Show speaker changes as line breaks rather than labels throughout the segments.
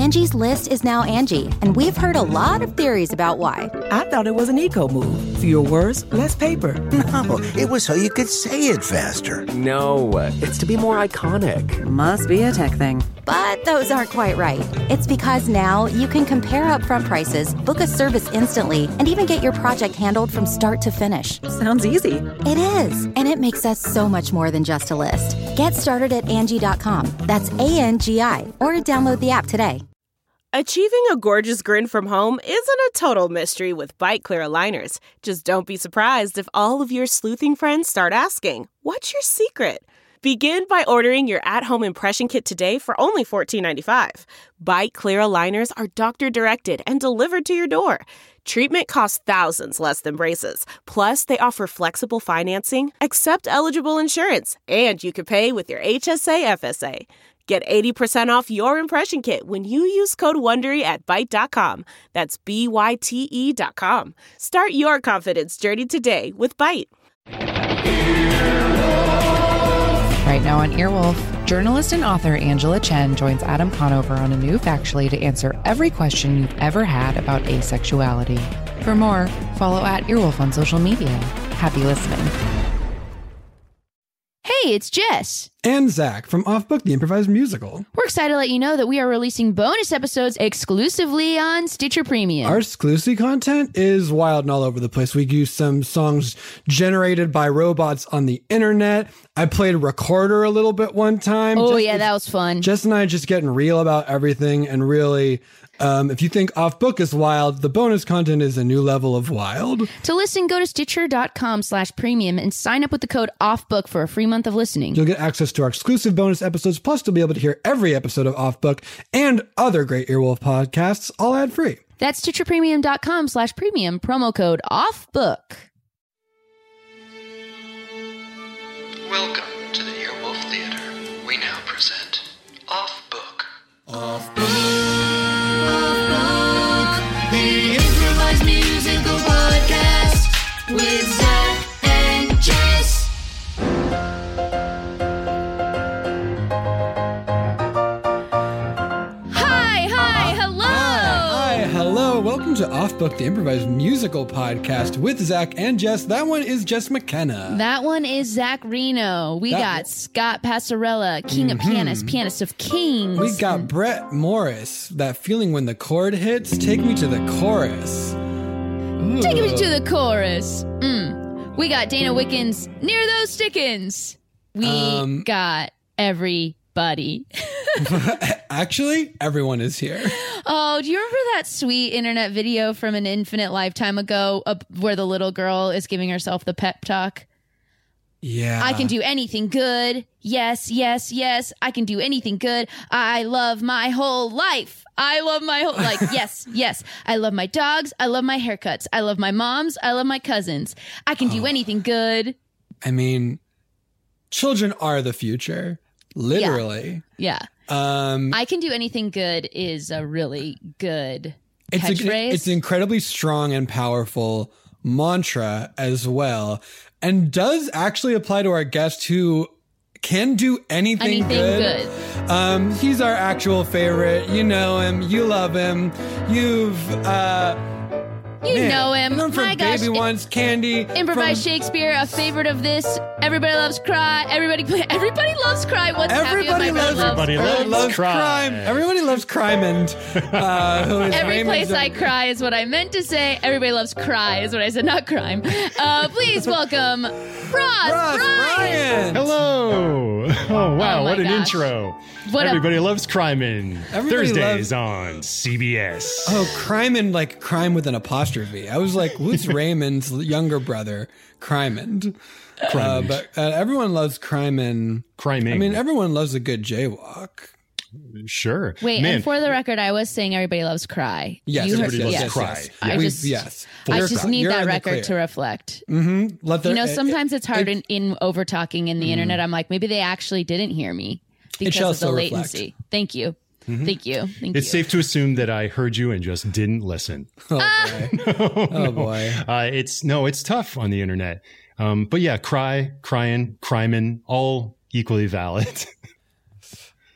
Angie's List is now Angie, and we've heard a lot of theories about why.
I thought it was an eco move. Fewer words, less paper.
No, it was so you could say it faster.
No, it's to be more iconic.
Must be a tech thing.
But those aren't quite right. It's because now you can compare upfront prices, book a service instantly, and even get your project handled from start to finish.
Sounds easy.
It is, and it makes us so much more than just a list. Get started at Angie.com. That's ANGI, or download the app today.
Achieving a gorgeous grin from home isn't a total mystery with Byte Clear aligners. Just don't be surprised if all of your sleuthing friends start asking, "What's your secret?" Begin by ordering your at-home impression kit today for only $14.95. Byte Clear aligners are doctor-directed and delivered to your door. Treatment costs thousands less than braces. Plus, they offer flexible financing, accept eligible insurance, and you can pay with your HSA FSA. Get 80% off your impression kit when you use code WONDERY at Byte.com. That's BYTE.com. Start your confidence journey today with Byte.
Right now on Earwolf, journalist and author Angela Chen joins Adam Conover on a new Factually to answer every question you've ever had about asexuality. For more, follow at Earwolf on social media. Happy listening.
Hey, it's Jess.
And Zach from Off Book, the improvised musical.
We're excited to let you know that we are releasing bonus episodes exclusively on Stitcher Premium.
Our exclusive content is wild and all over the place. We use some songs generated by robots on the internet. I played recorder a little bit one time.
Oh, yeah, that was fun.
Jess and I just getting real about everything, and really, if you think Off Book is wild, the bonus content is a new level of wild.
To listen, go to Stitcher.com/premium and sign up with the code OFFBOOK for a free month of listening.
You'll get access to our exclusive bonus episodes, plus you'll be able to hear every episode of Off Book and other great Earwolf podcasts, all ad-free.
That's StitcherPremium.com/premium, promo code OFFBOOK.
Welcome to the Earwolf Theater. We now present Off Book. Off Book. The improvised musical podcast with Zach and Jess.
Hello. Welcome to Off Book, the improvised musical podcast with Zach and Jess. That one is Jess McKenna.
That one is Zach Reno. We got Scott Passarella, king of pianists, pianist of kings.
We got Brett Morris. That feeling when the chord hits, take me to the chorus. Ooh.
Take me to the chorus. We got Dana Wickens, near those stickins. We got everybody.
Actually, everyone is here.
Oh, do you remember that sweet internet video from an infinite lifetime ago where the little girl is giving herself the pep talk?
Yeah.
I can do anything good. Yes, yes, yes. I can do anything good. I love my whole life. Yes, yes. I love my dogs. I love my haircuts. I love my moms. I love my cousins. I can do anything good.
I mean, children are the future. Literally.
Yeah. I can do anything good is a really good catchphrase.
It's an incredibly strong and powerful mantra as well, and does actually apply to our guest who can do anything good. He's our actual favorite. You know him. You love him.
You know him.
My gosh. Baby Once, Candy.
Improvised Shakespeare, a favorite of this. Everybody loves Cry. Everybody loves Cry. What's
everybody loves Crime. Everybody loves Crime, and
every place I cry is what I meant to say. Everybody loves Cry is what I said, not crime. Please welcome Ross Ryan.
Hello. Oh wow, what an intro. Everybody loves Cryman. Thursdays on CBS.
Oh, Cryman, like crime with an apostrophe. I was like, who's Raymond's younger brother? Crymand. But everyone loves Cryman.
Cryming.
I mean, everyone loves a good jaywalk.
Sure.
Wait, and for the record, I was saying everybody loves Cry.
Yes,
everybody loves Cry.
I just need that record to reflect.
Mm-hmm.
Sometimes it's hard in over talking in the internet. I'm like, maybe they actually didn't hear me because of the latency.
Reflect.
Thank you. Mm-hmm. Thank you.
It's safe to assume that I heard you and just didn't listen.
Oh boy. Oh boy.
It's tough on the internet. But yeah, crying, Cryman, all equally valid.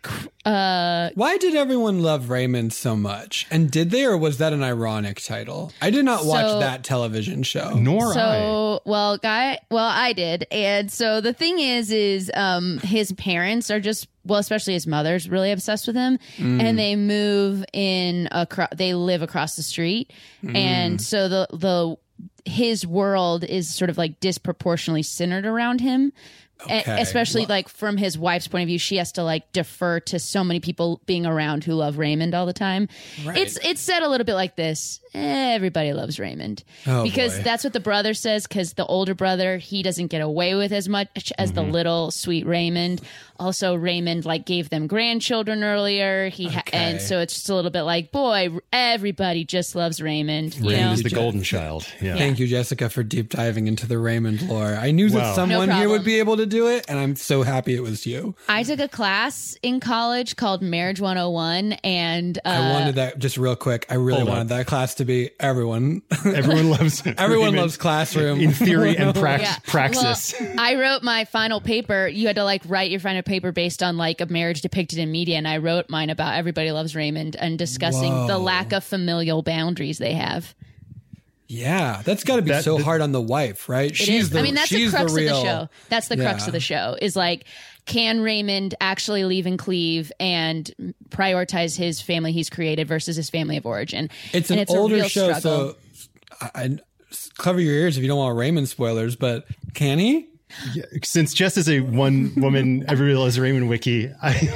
Why did everyone love Raymond so much? And did they, or was that an ironic title? I did not watch that television show.
Nor I.
Well, I did. And so the thing is his parents are just, well, especially his mother's really obsessed with him, and they move they live across the street. And so his world is sort of like disproportionately centered around him. Okay. Especially like from his wife's point of view, she has to like defer to so many people being around who love Raymond all the time. Right. It's said a little bit like this. Everybody loves Raymond because that's what the brother says. Because the older brother, he doesn't get away with as much as the little sweet Raymond. Also, Raymond like gave them grandchildren earlier. And so it's just a little bit like, boy, everybody just loves Raymond.
Raymond is the golden child. Yeah.
Thank you, Jessica, for deep diving into the Raymond lore. I knew that someone here would be able to do it, and I'm so happy it was you.
I took a class in college called Marriage 101, and
I wanted that just real quick. I really wanted that class to be everyone.
Everyone loves
everyone loves classroom
in theory and praxis.
Well, I wrote my final paper. You had to like write your final paper based on like a marriage depicted in media, and I wrote mine about Everybody Loves Raymond and discussing the lack of familial boundaries they have.
Yeah, that's got to be so hard on the wife, right?
That's the crux of the show. That's the crux of the show is like, can Raymond actually leave and cleave and prioritize his family he's created versus his family of origin?
It's an older show, so cover your ears if you don't want Raymond spoilers, but can he?
Yeah, since Jess is a one-woman Everybody Loves Raymond wiki,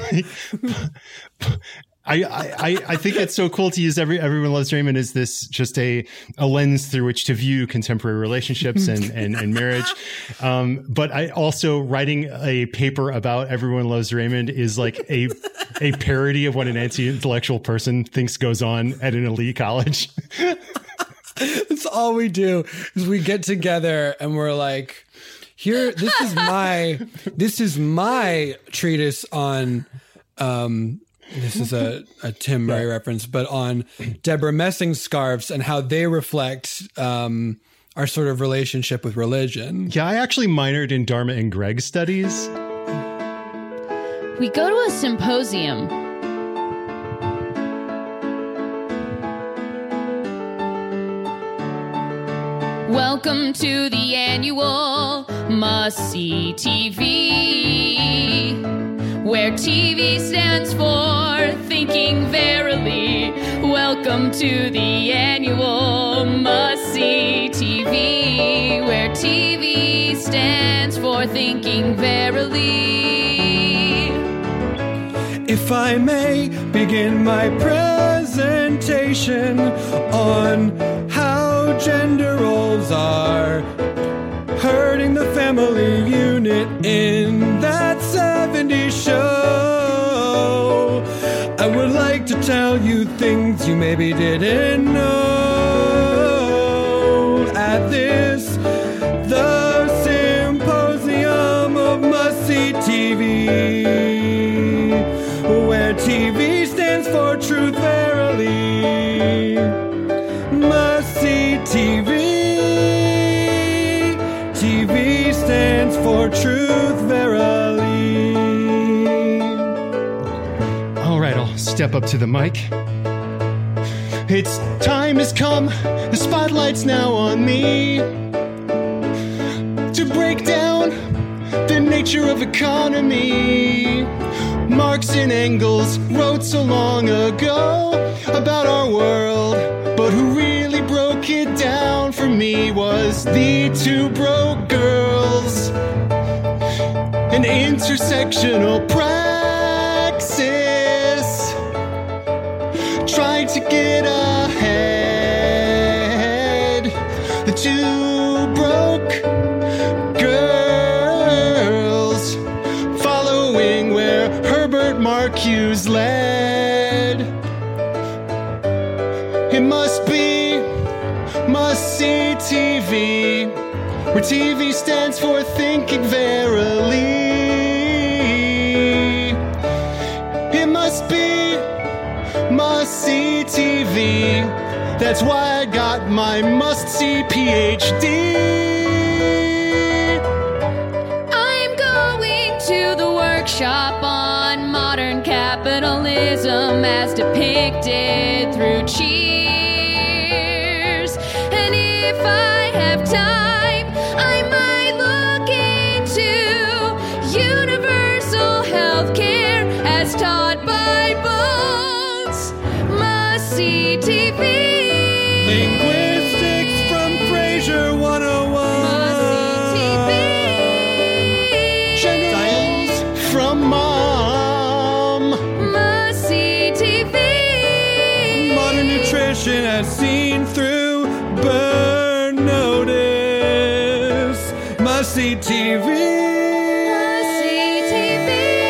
I think it's so cool to use Everyone Loves Raymond as this just a lens through which to view contemporary relationships and marriage. But I also writing a paper about Everyone Loves Raymond is like a parody of what an anti-intellectual person thinks goes on at an elite college.
That's all we do is we get together and we're like, here, this is my treatise on, this is a Tim Murray reference, but on Deborah Messing's scarves and how they reflect our sort of relationship with religion.
Yeah, I actually minored in Dharma and Greg studies.
We go to a symposium. Welcome to the annual Must-See TV, where TV stands for Thinking Verily. Welcome to the annual Must-See TV, where TV stands for Thinking Verily.
If I may begin my presentation on how gender roles are hurting the family unit in that 70s show, I would like to tell you things you maybe didn't know. At this, the Symposium of Must-See TV, where TV stands for Truth Verily. Must-See TV. TV stands for Truth Verily.
All right, I'll step up to the mic. Its time has come, the spotlight's now on me, to break down the nature of economy. Marx and Engels wrote so long ago about our world, but who really broke it down for me was the Two Broke Girls. An intersectional praxis, trying to get ahead. The Two Broke Girls, following where Herbert Marcuse led. It must be Must-See TV, where TV stands for Thinking Verily. It must be Must-See TV, that's why I got my Must-See PhD.
I'm going to the workshop on modern capitalism. capitalism as depicted through Cheers. And if I have time, I might look into universal healthcare as taught by Bones. Must-see TV.
Linguistics from Frasier 101.
Must-see TV.
Generals from Mom.
Must-see TV.
Modern nutrition as seen through Burn Notice. Must-see TV.
Must-see TV.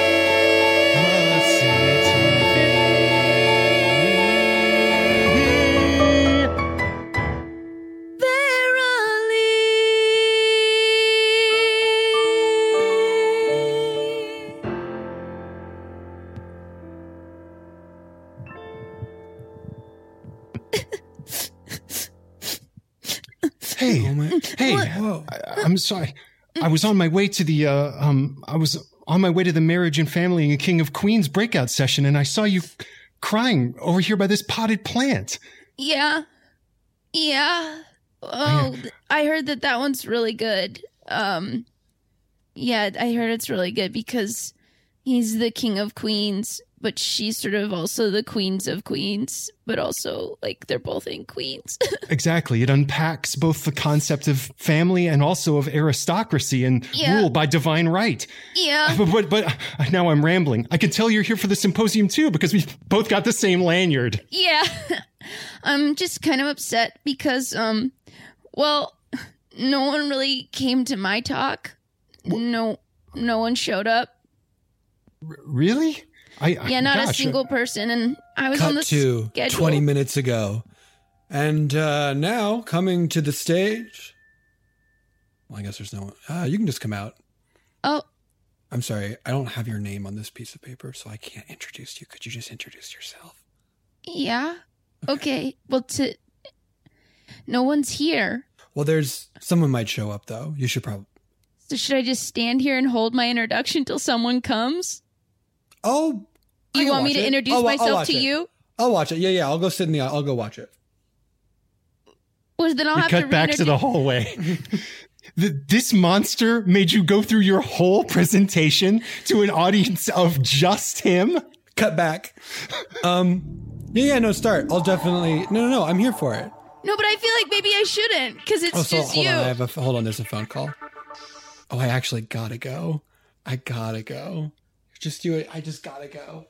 Hey, hey,
Whoa.
I'm sorry. I was on my way to the Marriage and Family and King of Queens breakout session, and I saw you crying over here by this potted plant.
Yeah. Oh, I heard that one's really good. Yeah, I heard it's really good because he's the King of Queens, but she's sort of also the Queens of Queens, but also, like, they're both in Queens.
Exactly. It unpacks both the concept of family and also of aristocracy and rule by divine right.
Yeah.
But now I'm rambling. I can tell you're here for the symposium too because we both got the same lanyard.
Yeah. I'm just kind of upset because, well, no one really came to my talk. No one showed up.
Really?
Not a single person, and I was on the schedule.
20 minutes ago. And now, coming to the stage... Well, I guess there's no one. You can just come out.
Oh.
I'm sorry, I don't have your name on this piece of paper, so I can't introduce you. Could you just introduce yourself?
Yeah? Okay. Well, no one's here.
Well, someone might show up, though. You should probably...
So should I just stand here and hold my introduction till someone comes?
Oh...
You want me to introduce myself to you?
I'll watch it. Yeah. I'll go sit in the aisle. I'll go watch it.
Well, then I'll have
to cut back to the hallway. This monster made you go through your whole presentation to an audience of just him?
Cut back. No, start. I'll definitely... No, I'm here for it.
No, but I feel like maybe I shouldn't, because it's just you.
Hold on, there's a phone call. Oh, I actually gotta go. Just do it. I just gotta go.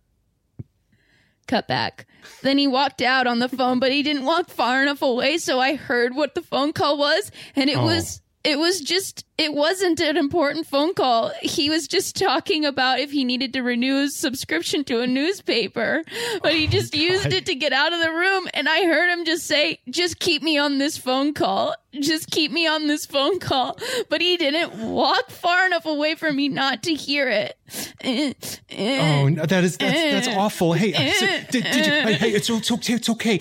Cut back. Then he walked out on the phone, but he didn't walk far enough away, so I heard what the phone call was, and it wasn't an important phone call. He was just talking about if he needed to renew his subscription to a newspaper, but he just used it to get out of the room, and I heard him just say, just keep me on this phone call. Just keep me on this phone call. But he didn't walk far enough away from me not to hear it.
Oh, that's awful. Hey, hey, it's okay.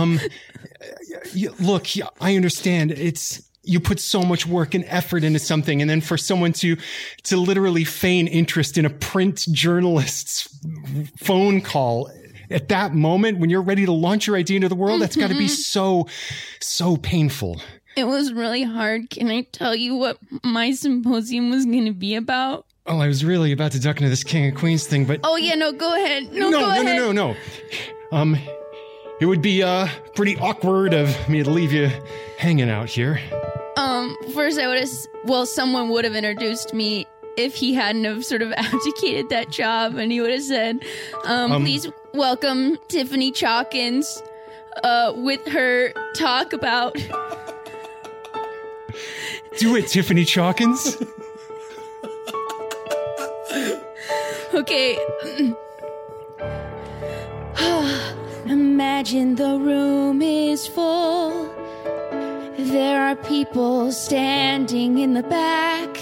Look, I understand. You put so much work and effort into something, and then for someone to literally feign interest in a print journalist's phone call at that moment when you're ready to launch your idea into the world, that's got to be so painful.
It was really hard. Can I tell you what my symposium was going to be about?
Oh, I was really about to duck into this King of Queens thing, but...
Oh, yeah, no, go ahead.
No. It would be pretty awkward of me to leave you hanging out here.
First I would have... Well, someone would have introduced me if he hadn't have sort of abdicated that job, and he would have said, please welcome Tiffany Chalkins with her talk about...
Do it, Tiffany Chalkins.
Okay. Imagine the room is full. There are people standing in the back.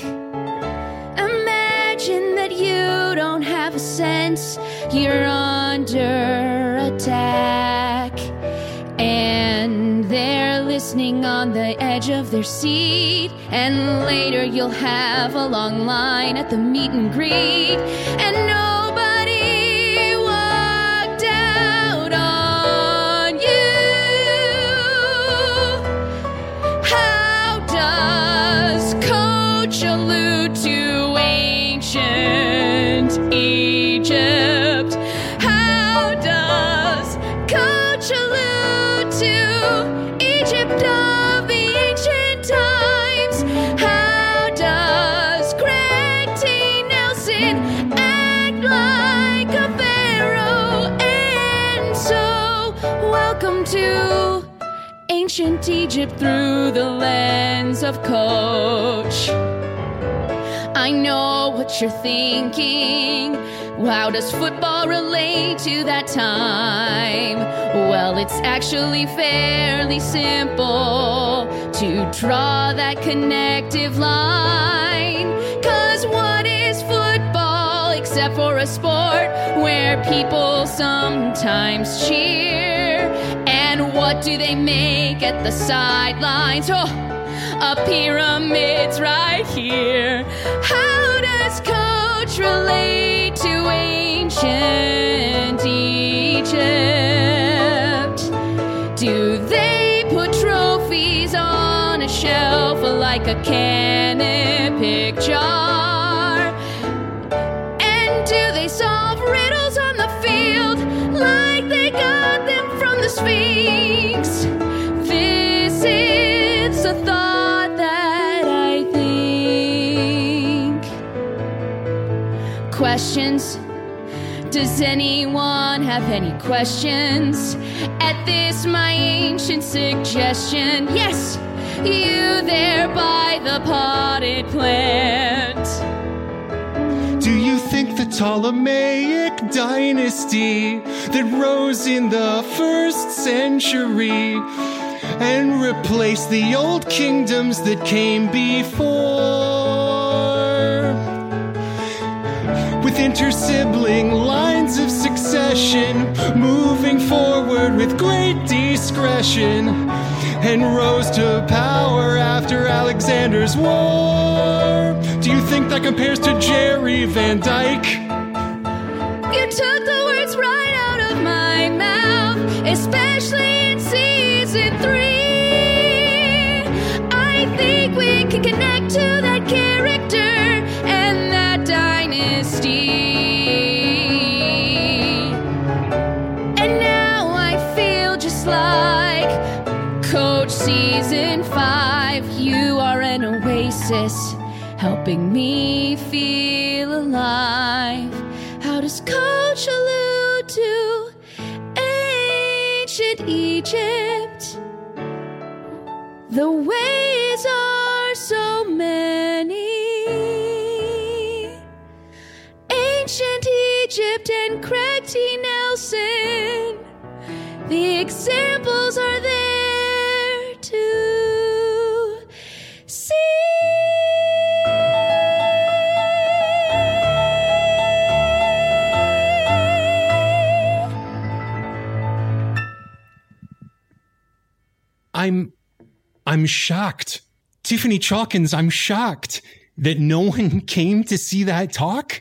Imagine that you don't have a sense. You're under attack. And they're listening on the edge of their seat. And later you'll have a long line at the meet and greet. And nobody Welcome to ancient Egypt through the lens of Coach. I know what you're thinking. How does football relate to that time? Well, it's actually fairly simple to draw that connective line. 'Cause what is football except for a sport where people sometimes cheer? And what do they make at the sidelines? Oh, a pyramid's right here. How does Coach relate to ancient Egypt? Do they put trophies on a shelf like a canopic jar? And do they solve riddles on the field like they got them from the Sphinx? This is a thought that I think. Questions? Does anyone have any questions at this, my ancient suggestion? Yes, you there by the potted plant.
Do you think the Ptolemaic dynasty that rose in the 1st century and replaced the old kingdoms that came before, with inter-sibling lines of succession, moving forward with great discretion, and rose to power after Alexander's war? Do you think that compares to Jerry Van Dyke?
You took the words right out of my mouth, especially in season 3. I think we can connect to that character and that dynasty. And now I feel just like Coach season 5. You are an oasis, helping me feel alive. How does Coach allude to ancient Egypt? The ways are so many. Ancient Egypt and Craig T. Nelson. The examples are there to see.
I'm shocked. Tiffany Chalkins, I'm shocked that no one came to see that talk.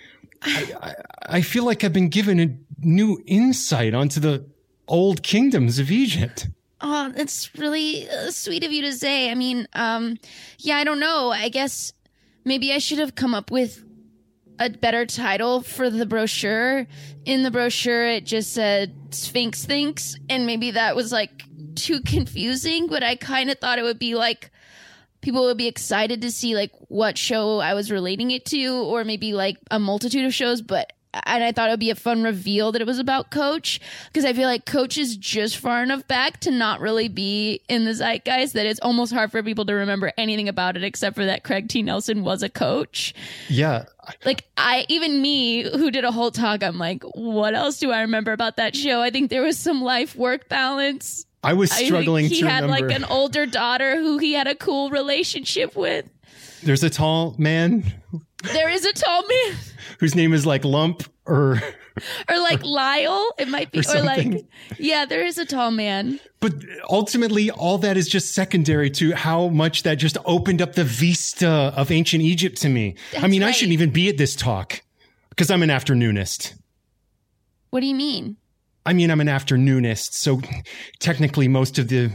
I feel like I've been given a new insight onto the old kingdoms of Egypt.
Oh, it's really sweet of you to say. I mean, yeah, I don't know. I guess maybe I should have come up with a better title for the brochure. In the brochure, it just said Sphinx Thinks, and maybe that was like too confusing, but I kind of thought it would be like people would be excited to see like what show I was relating it to, or maybe like a multitude of shows, and I thought it would be a fun reveal that it was about Coach, because I feel like Coach is just far enough back to not really be in the zeitgeist that it's almost hard for people to remember anything about it except for that Craig T. Nelson was a coach.
Yeah.
Like even me who did a whole talk, I'm like, what else do I remember about that show? I think there was some life-work balance.
I was struggling to remember.
He had like an older daughter who he had a cool relationship with.
There's a tall man.
There is a tall man.
Whose name is like Lump or
like Lyle. It might be. Or like, yeah, there is a tall man.
But ultimately, all that is just secondary to how much that just opened up the vista of ancient Egypt to me.
That's
I mean,
right.
I shouldn't even be at this talk because I'm an afternoonist.
What do you mean?
I mean, I'm an afternoonist. So technically most of the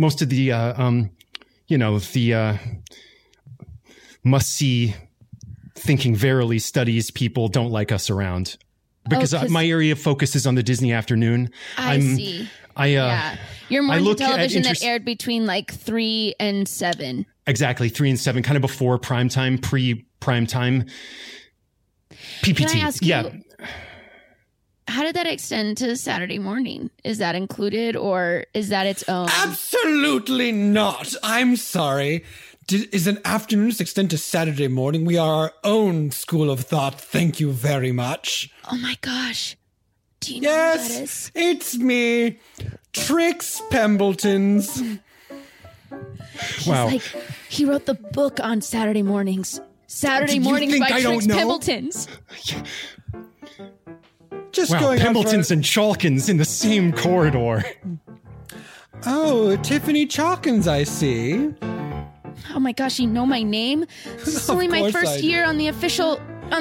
must-see thinking verily studies people don't like us around because my area of focus is on the Disney afternoon.
I see. Yeah. You're more into television that aired between like 3 and 7.
Exactly. 3 and 7, kind of before prime time, pre-prime time. PPT.
Can I ask you, how did that extend to Saturday morning? Is that included or is that its own?
Absolutely not. I'm sorry. Is an afternoon extend to Saturday morning? We are our own school of thought. Thank you very much.
Oh my gosh. Do you know who that is?
It's me, Trix Pembletons.
Wow. Like, he wrote the book on Saturday mornings. Saturday mornings by Trix Pembletons.
Just going
Pembletons and Chalkins in the same corridor.
Oh, Tiffany Chalkins, I see.
Oh my gosh, you know my name? This is only my first year on the official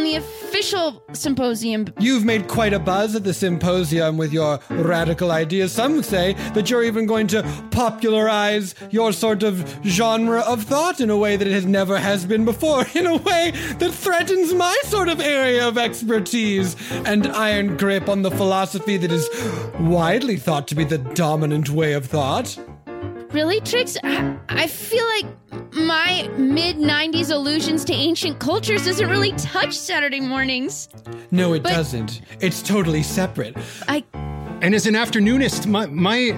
symposium.
You've made quite a buzz at the symposium with your radical ideas. Some say that you're even going to popularize your sort of genre of thought in a way that it never has been before, in a way that threatens my sort of area of expertise and iron grip on the philosophy that is widely thought to be the dominant way of thought.
Really, Trix? I feel like my mid-90s allusions to ancient cultures doesn't really touch Saturday mornings.
No, it doesn't. It's totally separate.
And as an afternoonist, my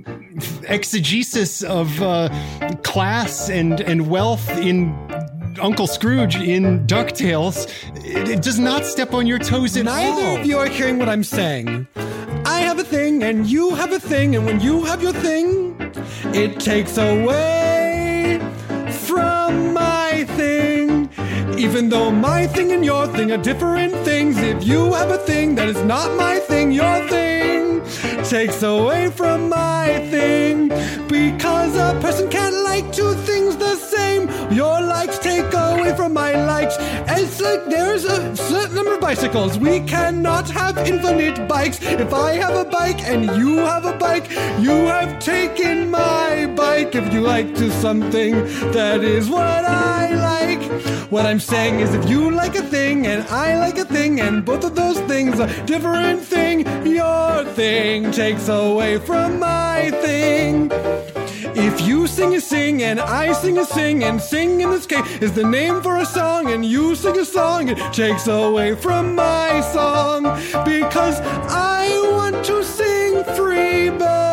exegesis of class and wealth in Uncle Scrooge in DuckTales, it does not step on your toes at all.
Neither of you are hearing what I'm saying. I have a thing, and you have a thing, and when you have your thing, it takes away from my thing. Even though my thing and your thing are different things, if you have a thing that is not my thing, your thing takes away from my thing. Because a person can't like two things the same. Your likes take away from my likes. It's like there's a certain number of bicycles. We cannot have infinite bikes. If I have a bike and you have a bike, you have taken my bike. If you like to something, that is what I like. What I'm saying is if you like a thing and I like a thing and both of those things are different thing, your thing takes away from my thing. If you sing a sing and I sing a sing, and sing in this case is the name for a song, and you sing a song, it takes away from my song. Because I want to sing Free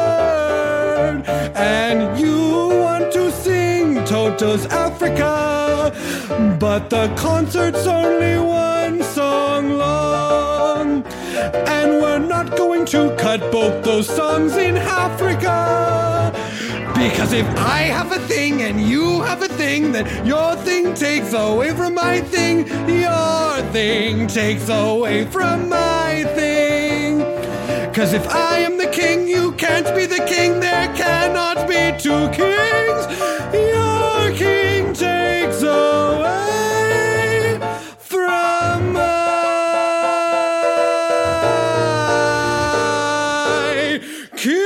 Bird, and you want to sing Toto's Africa, but the concert's only one song long, and we're not going to cut both those songs in Africa. Because if I have a thing and you have a thing, then your thing takes away from my thing. Your thing takes away from my thing. Because if I am the king, you can't be the king. There cannot be two kings. Your king takes away from my king.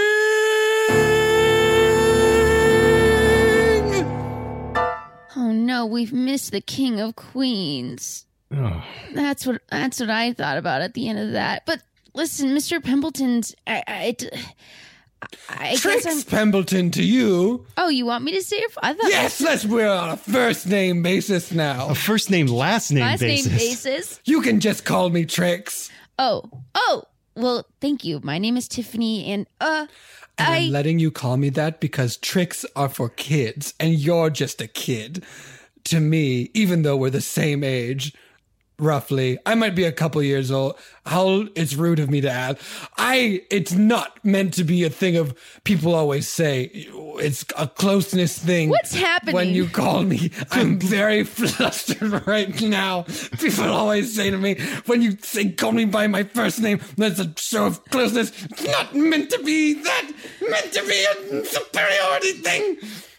No, we've missed the King of Queens.
Oh.
That's what I thought about at the end of that. But listen, Mr. Pembletons, I
Trix
guess
Pembleton to you.
Oh, you want me to say it? I thought
yes, we're on a first name basis now.
A first name, last name basis.
You can just call me Trix.
Oh, well, thank you. My name is Tiffany, and
I'm letting you call me that because tricks are for kids, and you're just a kid. To me, even though we're the same age, roughly, I might be a couple years old. It's rude of me to ask. It's not meant to be a thing of people always say. It's a closeness thing.
What's happening?
When you call me, I'm very flustered right now. People always say to me, when you say call me by my first name, that's a show of closeness. It's not meant to be that. Meant to be a superiority thing.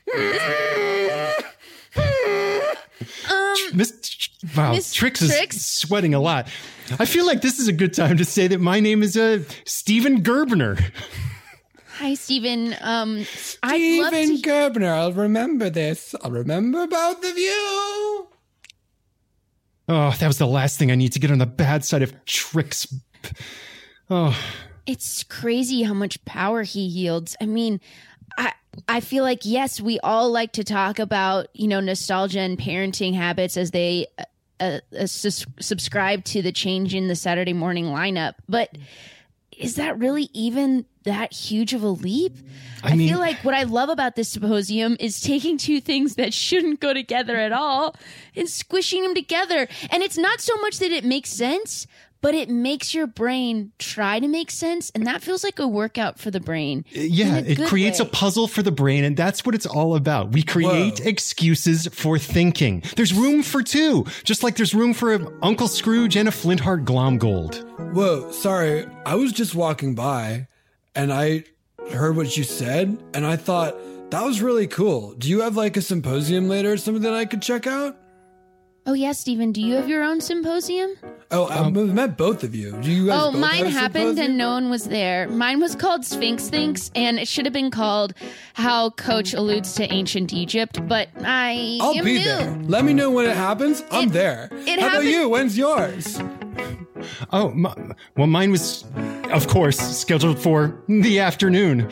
Trix is sweating a lot. I feel like this is a good time to say that my name is Stephen Gerbner.
Hi, Stephen.
Stephen Gerbner. I'll remember this. I'll remember both of you.
Oh, that was the last thing I need to get on the bad side of Trix. Oh.
It's crazy how much power he yields. I mean, I feel like, yes, we all like to talk about, nostalgia and parenting habits as they subscribe to the change in the Saturday morning lineup, but is that really even that huge of a leap? I feel like what I love about this symposium is taking two things that shouldn't go together at all and squishing them together. And it's not so much that it makes sense, but it makes your brain try to make sense. And that feels like a workout for the brain.
Yeah, it creates a puzzle for the brain. And that's what it's all about. We create excuses for thinking. There's room for two, just like there's room for an Uncle Scrooge and a Flintheart Glomgold.
Whoa, sorry. I was just walking by and I heard what you said. And I thought that was really cool. Do you have like a symposium later or something that I could check out?
Oh, yeah, Stephen, do you have your own symposium?
Oh, I met both of you. Do you guys both
mine
have
happened and no one was there. Mine was called Sphinx Thinks, and it should have been called How Coach Alludes to Ancient Egypt, but I'll
be there. Let me know when it happens. I'm there. How about you? When's yours?
Oh, well, mine was, of course, scheduled for the afternoon.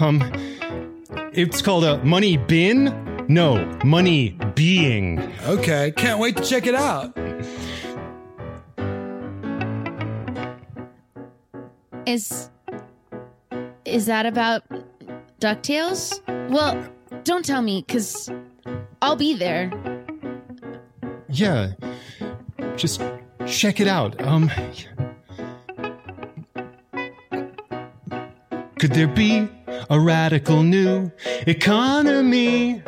It's called a Money Bin? No, Money Being.
Okay, can't wait to check it out.
Is that about DuckTales? Well, don't tell me, because I'll be there.
Yeah, just check it out. Could there be a radical new economy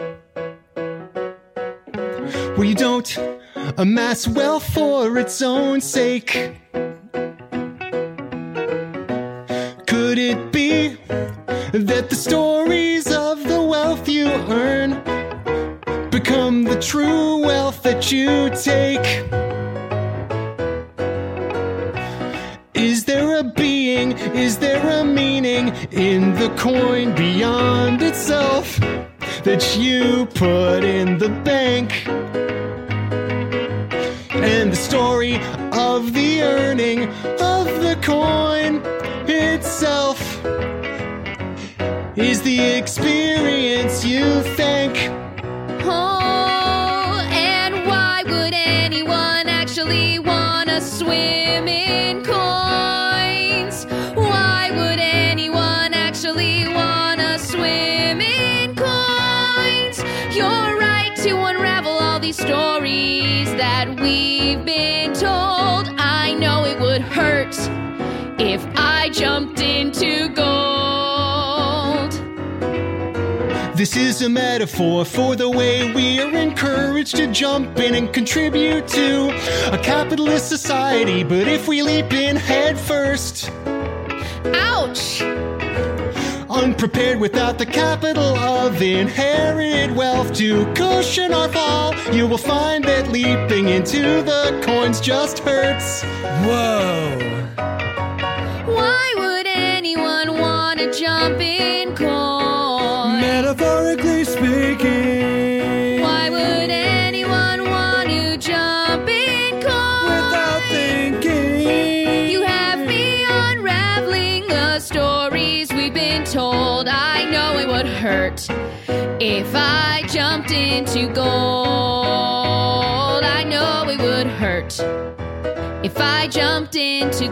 where you don't amass wealth for its own sake? Could it be that the stories of the wealth you earn become the true wealth that you take? Is there a being, is there a meaning in the coin beyond itself that you put in the bank? And the story of the earning of the coin itself is the experience you thank.
Oh, and why would anyone actually want to swim in coins? Why would anyone actually want to swim in coins? You're right to unravel all these stories that we've been told. I know it would hurt if I jumped into gold.
This is a metaphor for the way we are encouraged to jump in and contribute to a capitalist society. But if we leap in head first,
ouch!
Unprepared without the capital of inherited wealth to cushion our fall, you will find that leaping into the coins just hurts.
Whoa!
Why would anyone want to jump in coins?
Metaphorically speaking.
Why would anyone want to jump in coins?
Without thinking.
You have me unraveling the stories we've been told. I know it would hurt if I jumped into gold. I know it would hurt if I jumped into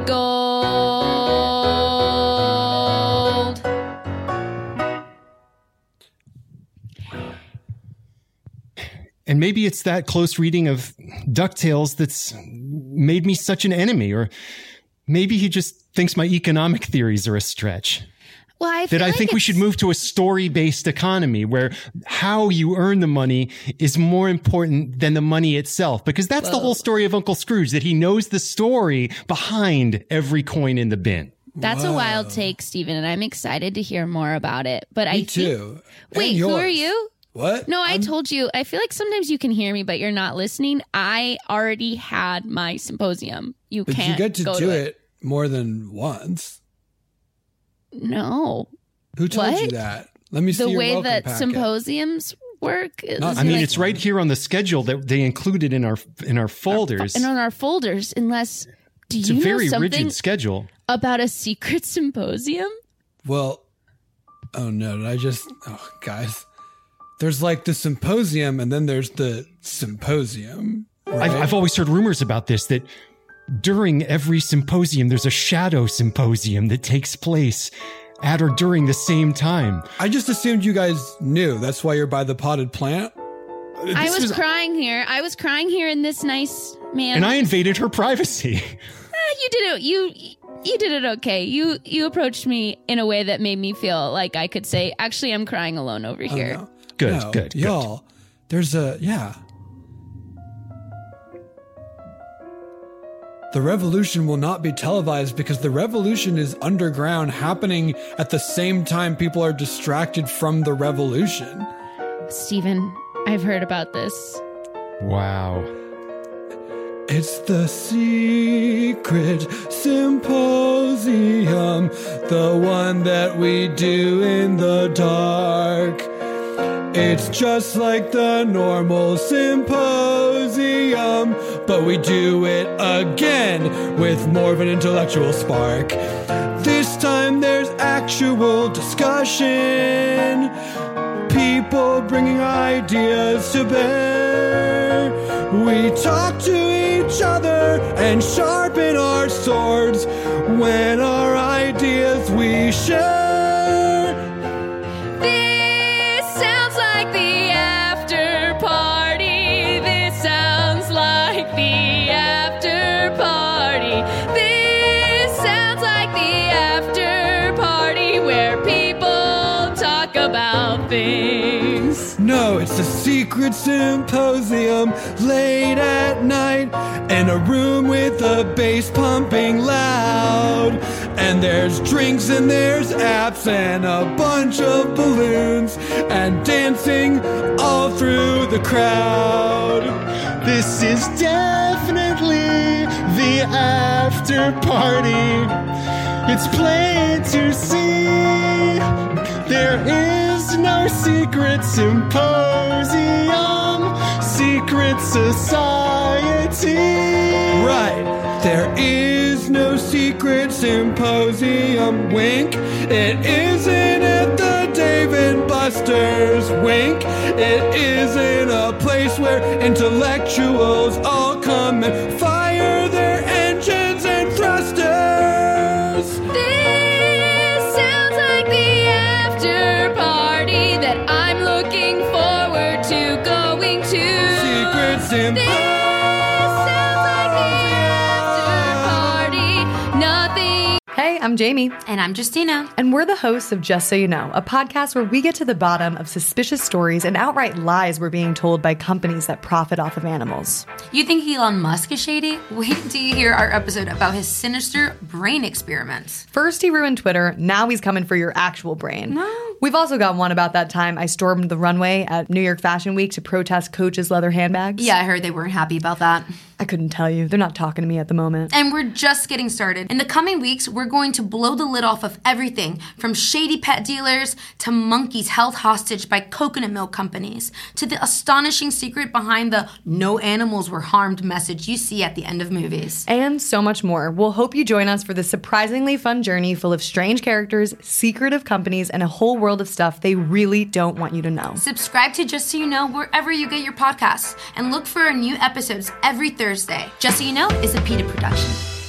gold.
And maybe it's that close reading of DuckTales that's made me such an enemy. Or maybe he just thinks my economic theories are a stretch.
Well, I
think we should move to a story-based economy where how you earn the money is more important than the money itself. Because that's the whole story of Uncle Scrooge, that he knows the story behind every coin in the bin.
That's a wild take, Stephen, and I'm excited to hear more about it. But
Me too.
Wait, who are you?
What?
No, I told you. I feel like sometimes you can hear me, but you're not listening. I already had my symposium.
But
can't
you get to
go
do it more than once.
No.
Who told you that? Let me see your welcome
that
packet.
Symposiums work.
It's right here on the schedule that they included in our folders.
And on our folders, unless
it's a very rigid schedule
about a secret symposium.
Well, oh no! Guys, there's like the symposium, and then there's the symposium. Right.
I've always heard rumors about this, that during every symposium, there's a shadow symposium that takes place at or during the same time.
I just assumed you guys knew. That's why you're by the potted plant.
I was crying here. I was crying here in this nice man.
And I invaded her privacy.
You did it. You did it okay. You approached me in a way that made me feel like I could say, actually, I'm crying alone over here.
No.
Good.
Y'all, there's yeah. The revolution will not be televised because the revolution is underground, happening at the same time people are distracted from the revolution.
Steven, I've heard about this.
Wow.
It's the secret symposium, the one that we do in the dark. It's just like the normal symposium, but we do it again with more of an intellectual spark. This time there's actual discussion, people bringing ideas to bear. We talk to each other and sharpen our swords when our ideas we share.
This sounds like the after party. This sounds like the after party. This sounds like the after party where people talk about things.
No, it's a secret symposium late at night in a room with a bass pumping loud. And there's drinks and there's apps and a bunch of balloons and dancing all through the crowd.
This is definitely the after party. It's plain to see there is no secret symposium, secret society.
Right, there is no secret symposium, wink. It isn't at the Dave and Buster's, wink. It isn't a place where intellectuals all come and fire their engines and thrusters.
This sounds like the after party that I'm looking forward to going to.
Secret symposium.
Hey, I'm Jamie.
And I'm Justina.
And we're the hosts of Just So You Know, a podcast where we get to the bottom of suspicious stories and outright lies we're being told by companies that profit off of animals.
You think Elon Musk is shady? Wait until you hear our episode about his sinister brain experiments.
First he ruined Twitter, now he's coming for your actual brain.
No.
We've also got one about that time I stormed the runway at New York Fashion Week to protest Coach's leather handbags.
Yeah, I heard they weren't happy about that.
I couldn't tell you. They're not talking to me at the moment.
And we're just getting started. In the coming weeks, we're going to blow the lid off of everything from shady pet dealers to monkeys held hostage by coconut milk companies to the astonishing secret behind the no animals were harmed message you see at the end of movies.
And so much more. We'll hope you join us for this surprisingly fun journey full of strange characters, secretive companies, and a whole world of stuff they really don't want you to know.
Subscribe to Just So You Know wherever you get your podcasts and look for our new episodes every Thursday. Just So You Know is a PETA production.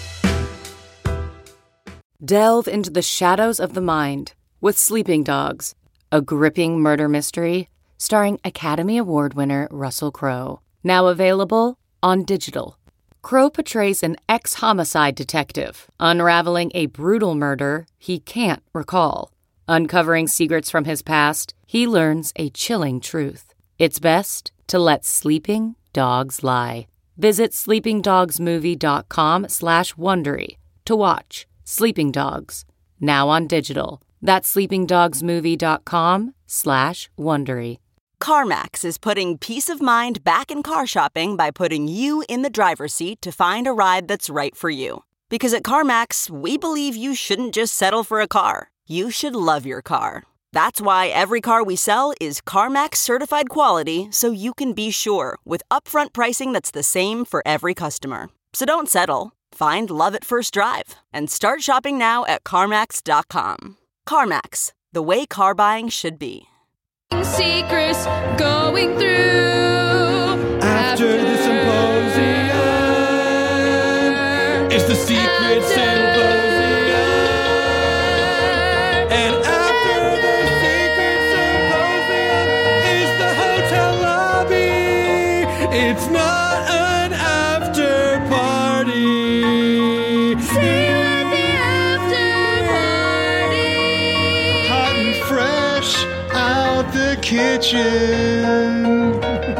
Delve into the shadows of the mind with Sleeping Dogs, a gripping murder mystery starring Academy Award winner Russell Crowe. Now available on digital. Crowe portrays an ex-homicide detective unraveling a brutal murder he can't recall. Uncovering secrets from his past, he learns a chilling truth. It's best to let sleeping dogs lie. Visit sleepingdogsmovie.com/Wondery to watch Sleeping Dogs, now on digital. That's sleepingdogsmovie.com/Wondery.
CarMax is putting peace of mind back in car shopping by putting you in the driver's seat to find a ride that's right for you. Because at CarMax, we believe you shouldn't just settle for a car. You should love your car. That's why every car we sell is CarMax certified quality, so you can be sure with upfront pricing that's the same for every customer. So don't settle. Find love at first drive and start shopping now at CarMax.com. CarMax, the way car buying should be.
Secrets going through
After the symposium.
about the kitchen.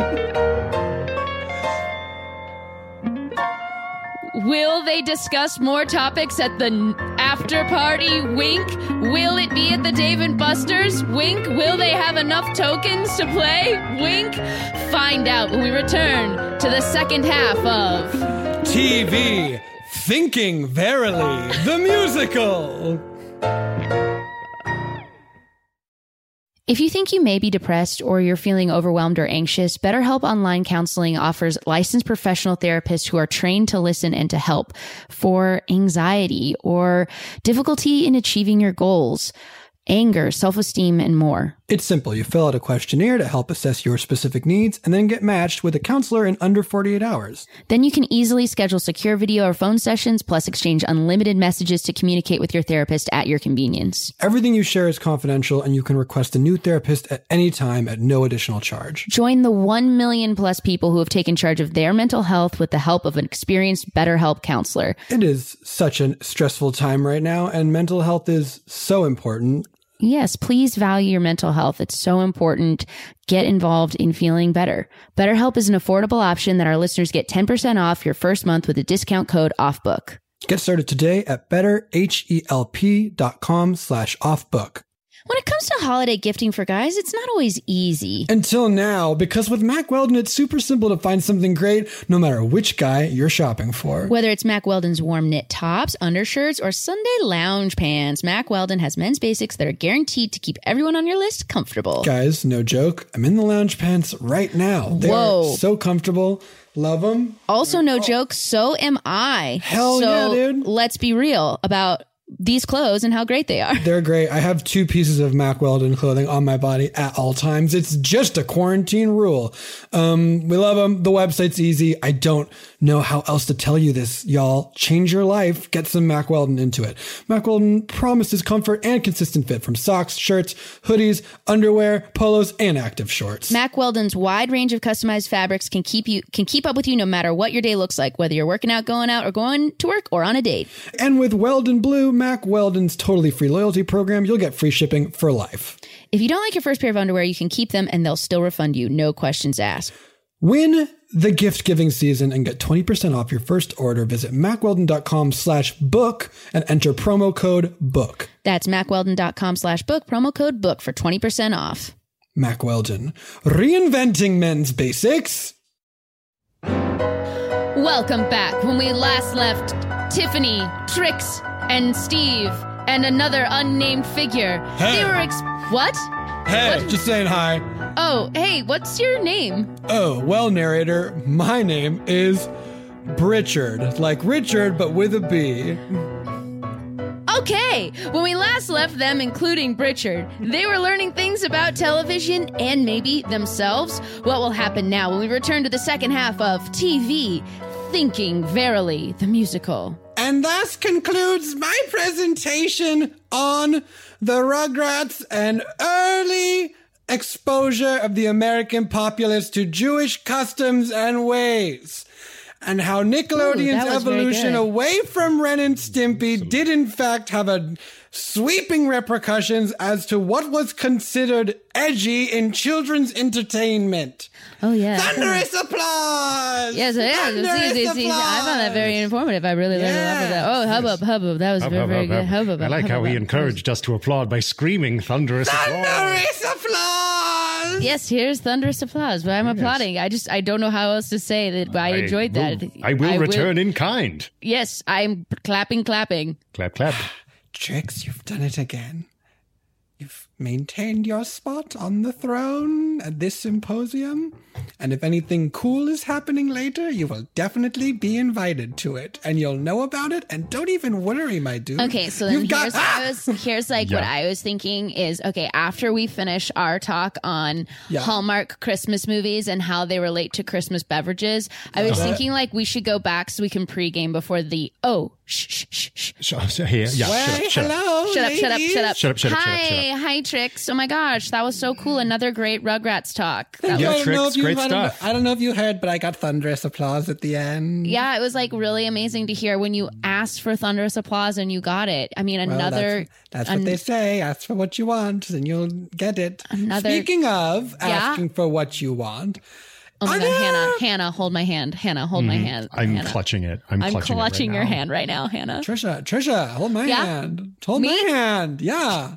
Will they discuss more topics at the after party? Wink. Will it be at the Dave & Buster's? Wink. Will they have enough tokens to play? Wink. Find out when we return to the second half of
TV Thinking Verily, the musical.
If you think you may be depressed or you're feeling overwhelmed or anxious, BetterHelp Online Counseling offers licensed professional therapists who are trained to listen and to help for anxiety or difficulty in achieving your goals, anger, self-esteem, and more.
It's simple. You fill out a questionnaire to help assess your specific needs and then get matched with a counselor in under 48 hours.
Then you can easily schedule secure video or phone sessions, plus exchange unlimited messages to communicate with your therapist at your convenience.
Everything you share is confidential, and you can request a new therapist at any time at no additional charge.
Join the 1 million plus people who have taken charge of their mental health with the help of an experienced BetterHelp counselor.
It is such a stressful time right now, and mental health is so important.
Yes, please value your mental health. It's so important. Get involved in feeling better. BetterHelp is an affordable option that our listeners get 10% off your first month with a discount code OFFBOOK.
Get started today at betterhelp.com/offbook.
When it comes to holiday gifting for guys, it's not always easy.
Until now, because with Mack Weldon, it's super simple to find something great no matter which guy you're shopping for.
Whether it's Mack Weldon's warm knit tops, undershirts, or Sunday lounge pants, Mack Weldon has men's basics that are guaranteed to keep everyone on your list comfortable.
Guys, no joke. I'm in the lounge pants right now. They're so comfortable. Love them.
Also, no joke, so am I.
Hell yeah, dude.
Let's be real about these clothes and how great they are.
They're great. I have 2 pieces of Mack Weldon clothing on my body at all times. It's just a quarantine rule. We love them. The website's easy. I don't know how else to tell you this, y'all. Change your life. Get some Mack Weldon into it. Mack Weldon promises comfort and consistent fit from socks, shirts, hoodies, underwear, polos, and active shorts.
Mack Weldon's wide range of customized fabrics can keep up with you no matter what your day looks like, whether you're working out, going out, or going to work, or on a date.
And with Weldon Blue, Mack Weldon's totally free loyalty program, you'll get free shipping for life.
If you don't like your first pair of underwear, you can keep them and they'll still refund you. No questions asked.
Win the gift giving season and get 20% off your first order. Visit MackWeldon.com/book and enter promo code BOOK.
That's MackWeldon.com/book, promo code BOOK for 20% off.
Mack Weldon, reinventing men's basics.
Welcome back. When we last left Tiffany, Trix, and Steve, and another unnamed figure.
Hey.
They were what?
Hey,
what?
Just saying hi.
Oh, hey, what's your name?
Oh, well, narrator, my name is Britchard. Like Richard, but with a B.
Okay, when we last left them, including Britchard, they were learning things about television and maybe themselves. What will happen now when we return to the second half of TV Thinking Verily, the musical?
And thus concludes my presentation on the Rugrats and early exposure of the American populace to Jewish customs and ways, and how Nickelodeon's evolution away from Ren and Stimpy did in fact have a sweeping repercussions as to what was considered edgy in children's entertainment.
Oh, yeah.
Thunderous applause!
Yes, I found that very informative. I really learned a lot of that. Oh, hubbub. That was very good. Hubbub.
I like how he encouraged us to applaud by screaming thunderous applause.
Thunderous applause!
Yes, here's thunderous applause. But I'm applauding. I don't know how else to say that I enjoyed that.
I will return in kind.
Yes, I'm clapping.
Clap, clap.
Trix, you've done it again. You've maintained your spot on the throne at this symposium. And if anything cool is happening later, you will definitely be invited to it. And you'll know about it. And don't even worry, my dude.
Okay, so then here's what I was thinking is, okay, after we finish our talk on Hallmark Christmas movies and how they relate to Christmas beverages, I was thinking like we should go back so we can pregame before the shh.
Shut up.
Hi, Trix. Oh my gosh, that was so cool. Another great Rugrats talk.
Trix, great great stuff.
I don't know if you heard, but I got thunderous applause at the end.
Yeah, it was like really amazing to hear when you asked for thunderous applause and you got it. I mean, another.
That's what they say. Ask for what you want, and you'll get it. Speaking of asking for what you want.
Oh my God, Hannah, hold my hand. Hannah, hold my hand.
I'm clutching it. I'm clutching
your hand right now, Hannah.
Trisha, hold my hand. Hold my hand. Yeah.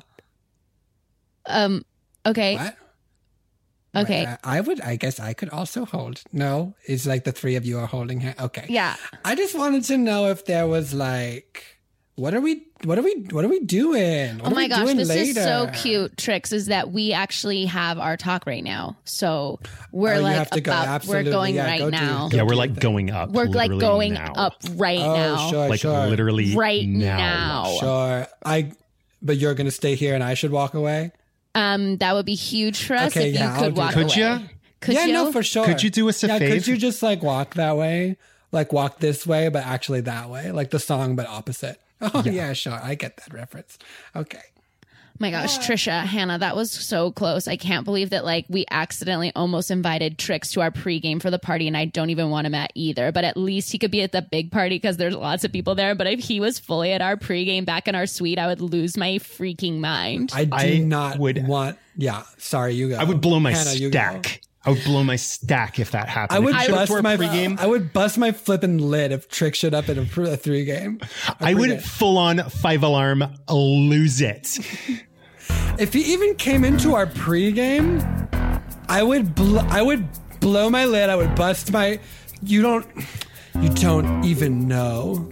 Okay.
What?
Okay.
I guess I could also hold. No, it's like the three of you are holding hand. Okay.
Yeah.
I just wanted to know if there was like, what are we doing?
Oh my gosh, this is so cute, Trix, is that we actually have our talk right now. So we're we're going right now.
Yeah, we're like going up.
We're like going up right now.
Sure,
like literally
right now.
Sure. But you're gonna stay here and I should walk away?
That would be huge for us if you could walk
away.
Could you?
No, for sure.
Could you do us a favor?
Could you just like walk that way? Like walk this way, but actually that way? Like the song, but opposite. Oh, yeah, sure. I get that reference. Okay.
My gosh, Trisha, Hannah, that was so close. I can't believe that like we accidentally almost invited Trix to our pregame for the party, and I don't even want him at either. But at least he could be at the big party because there's lots of people there. But if he was fully at our pregame back in our suite, I would lose my freaking mind.
Yeah, sorry, you go.
I would blow my
Hannah,
stack. I would blow my stack if that happened.
I would bust my flipping lid if Trix showed up at a pregame.
I would full on 5-alarm lose it.
If he even came into our pregame, I would blow my lid. I would bust my. You don't even know.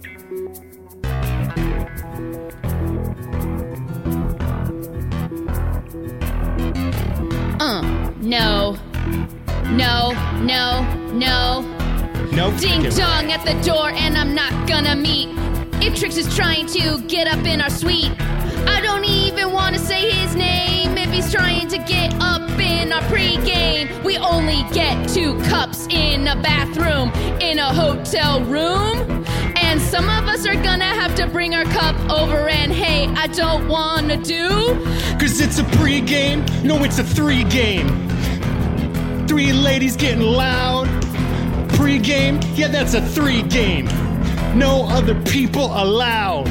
No.
Nope.
Ding dong at the door, and I'm not gonna meet. If Trix is trying to get up in our suite, I don't even want to say his name. If he's trying to get up in our pregame, we only get 2 cups in a bathroom in a hotel room. And some of us are gonna have to bring our cup over, and hey, I don't wanna do.
Cause it's a pregame, no, it's a 3 game. 3 ladies getting loud. Pre-game, yeah, that's a 3 game. No other people allowed.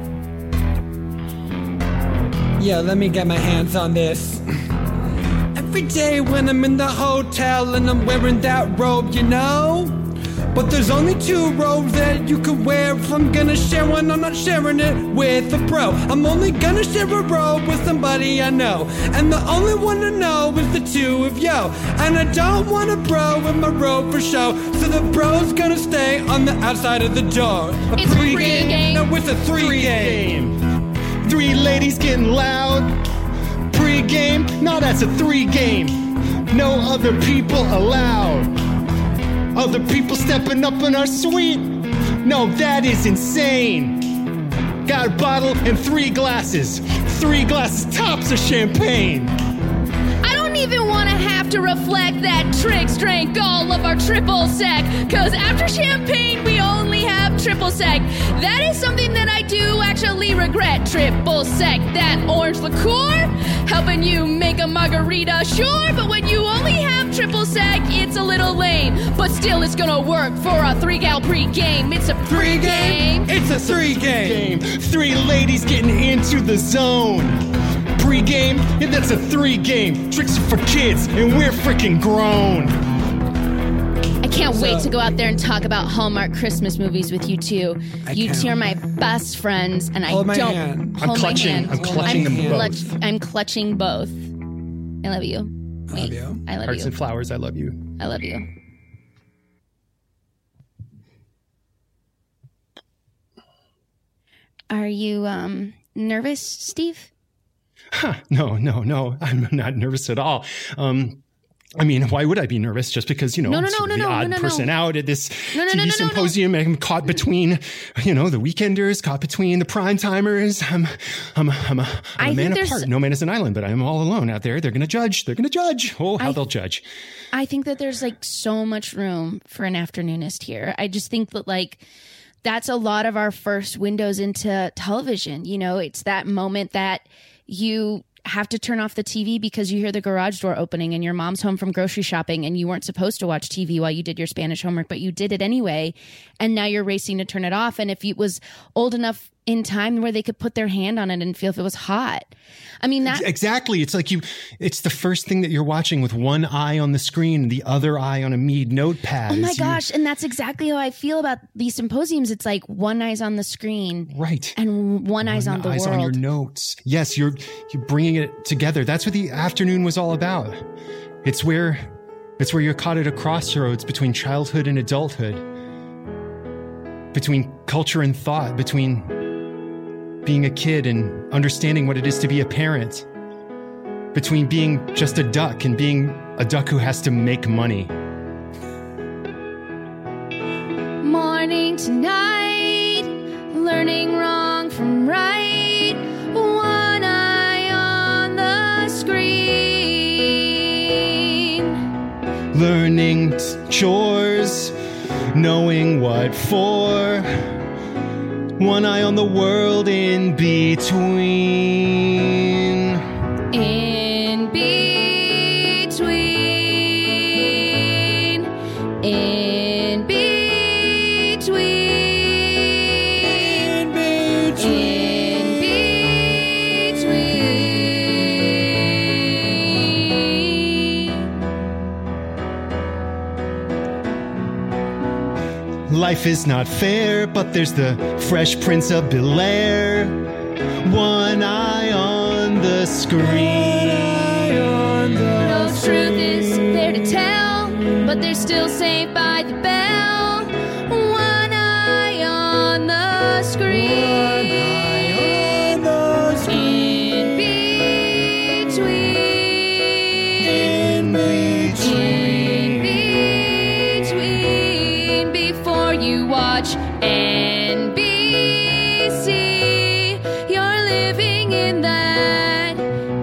Yeah, let me get my hands on this. Every day when I'm in the hotel and I'm wearing that robe, you know? But there's only 2 robes that you can wear. If I'm gonna share one, I'm not sharing it with a bro. I'm only gonna share a robe with somebody I know. And the only one to know is the 2 of you. And I don't want a bro with my robe for show. So the bro's gonna stay on the outside of the door.
It's pre-game.
No, it's a 3 game.
3 ladies getting loud. Pre-game, no, that's a 3 game. No other people allowed. Other people stepping up in our suite? No, that is insane. Got a bottle and 3 glasses. 3 glasses tops of champagne.
I don't even want to have to reflect that Trix drank all of our triple sec. Cause after champagne, we only have triple sec. That is something that I do actually regret. Triple sec, that orange liqueur, helping you make a margarita, sure. But when you only have triple sec, it's a little lame. But still, it's gonna work for a 3-gal pregame. It's a pregame.
It's a 3 game. 3 ladies getting into the zone. Pre-game, yeah, that's a 3 game. Tricks are for kids, and we're freaking grown.
I can't wait to go out there and talk about Hallmark Christmas movies with you two. You two are my best friends, and
Hold my hand.
I'm clutching them both.
I'm clutching both. I love you. Wait,
I love you.
I love
Hearts
you.
and flowers, I love you.
I love you. Are you nervous, Steve?
No. I'm not nervous at all. I mean, why would I be nervous? Just because, I'm sort of the odd person out at this TV symposium. I'm caught between, the weekenders, caught between the prime timers. I'm a man apart. No man is an island, but I'm all alone out there. They're going to judge. Oh, how they'll judge.
I think that there's so much room for an afternoonist here. I just think that that's a lot of our first windows into television. It's that moment that you have to turn off the TV because you hear the garage door opening and your mom's home from grocery shopping and you weren't supposed to watch TV while you did your Spanish homework, but you did it anyway. And now you're racing to turn it off. And if it was old enough in time where they could put their hand on it and feel if it was hot. I mean, that
exactly. It's like it's the first thing that you're watching with one eye on the screen, the other eye on a Mead notepad.
Oh my gosh. And that's exactly how I feel about these symposiums. It's like one eye's on the screen.
Right.
And one eye's on the world.
On your notes. Yes. You're bringing it together. That's what the afternoon was all about. It's where you're caught at a crossroads between childhood and adulthood, between culture and thought, between being a kid and understanding what it is to be a parent, between being just a duck and being a duck who has to make money.
Morning to night, learning wrong from right, one eye on the screen.
Learning chores, knowing what for, one eye on the world in between.
In between. In between. In between.
Life is not fair, but there's the Fresh Prince of Bel-Air. One eye on the screen.
No truth is there to tell, but they're still saved by the bell. One eye on the screen. One eye on the screen. In between. In between. In between. Before you watch NBC, you're living in that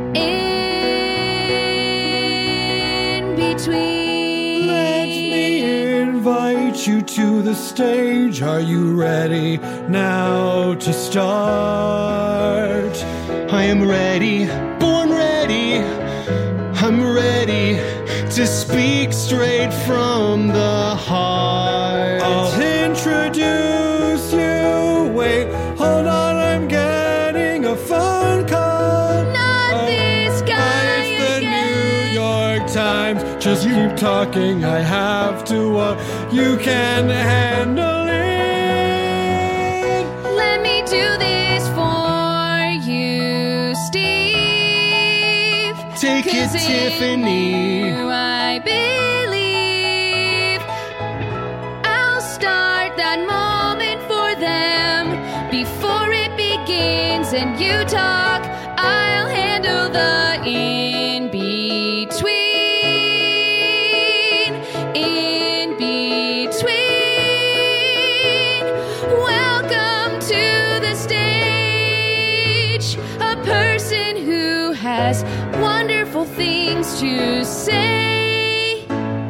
in between.
Let me invite you to the stage. Are you ready now to start?
I am ready, born ready. I'm ready to speak straight from the heart.
I'll introduce you. Wait, hold on, I'm getting a phone call.
Not this guy
It's the New York Times. Just keep talking, I have to. You can handle it.
Let me do this for you, Steve.
Take it,
'Cause in
Tiffany.
you I believe. I'll start that moment for them before it begins, and you talk. I'll handle the in between. In between. Welcome to the stage, a person who has wonderful things to say.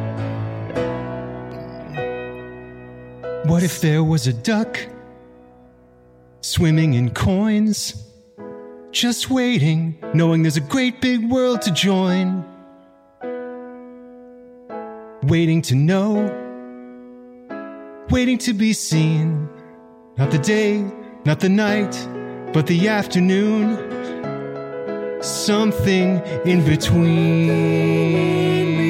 What if there was a duck swimming in coins, just waiting, knowing there's a great big world to join, waiting to know, waiting to be seen, not the day, not the night, but the afternoon, something in between.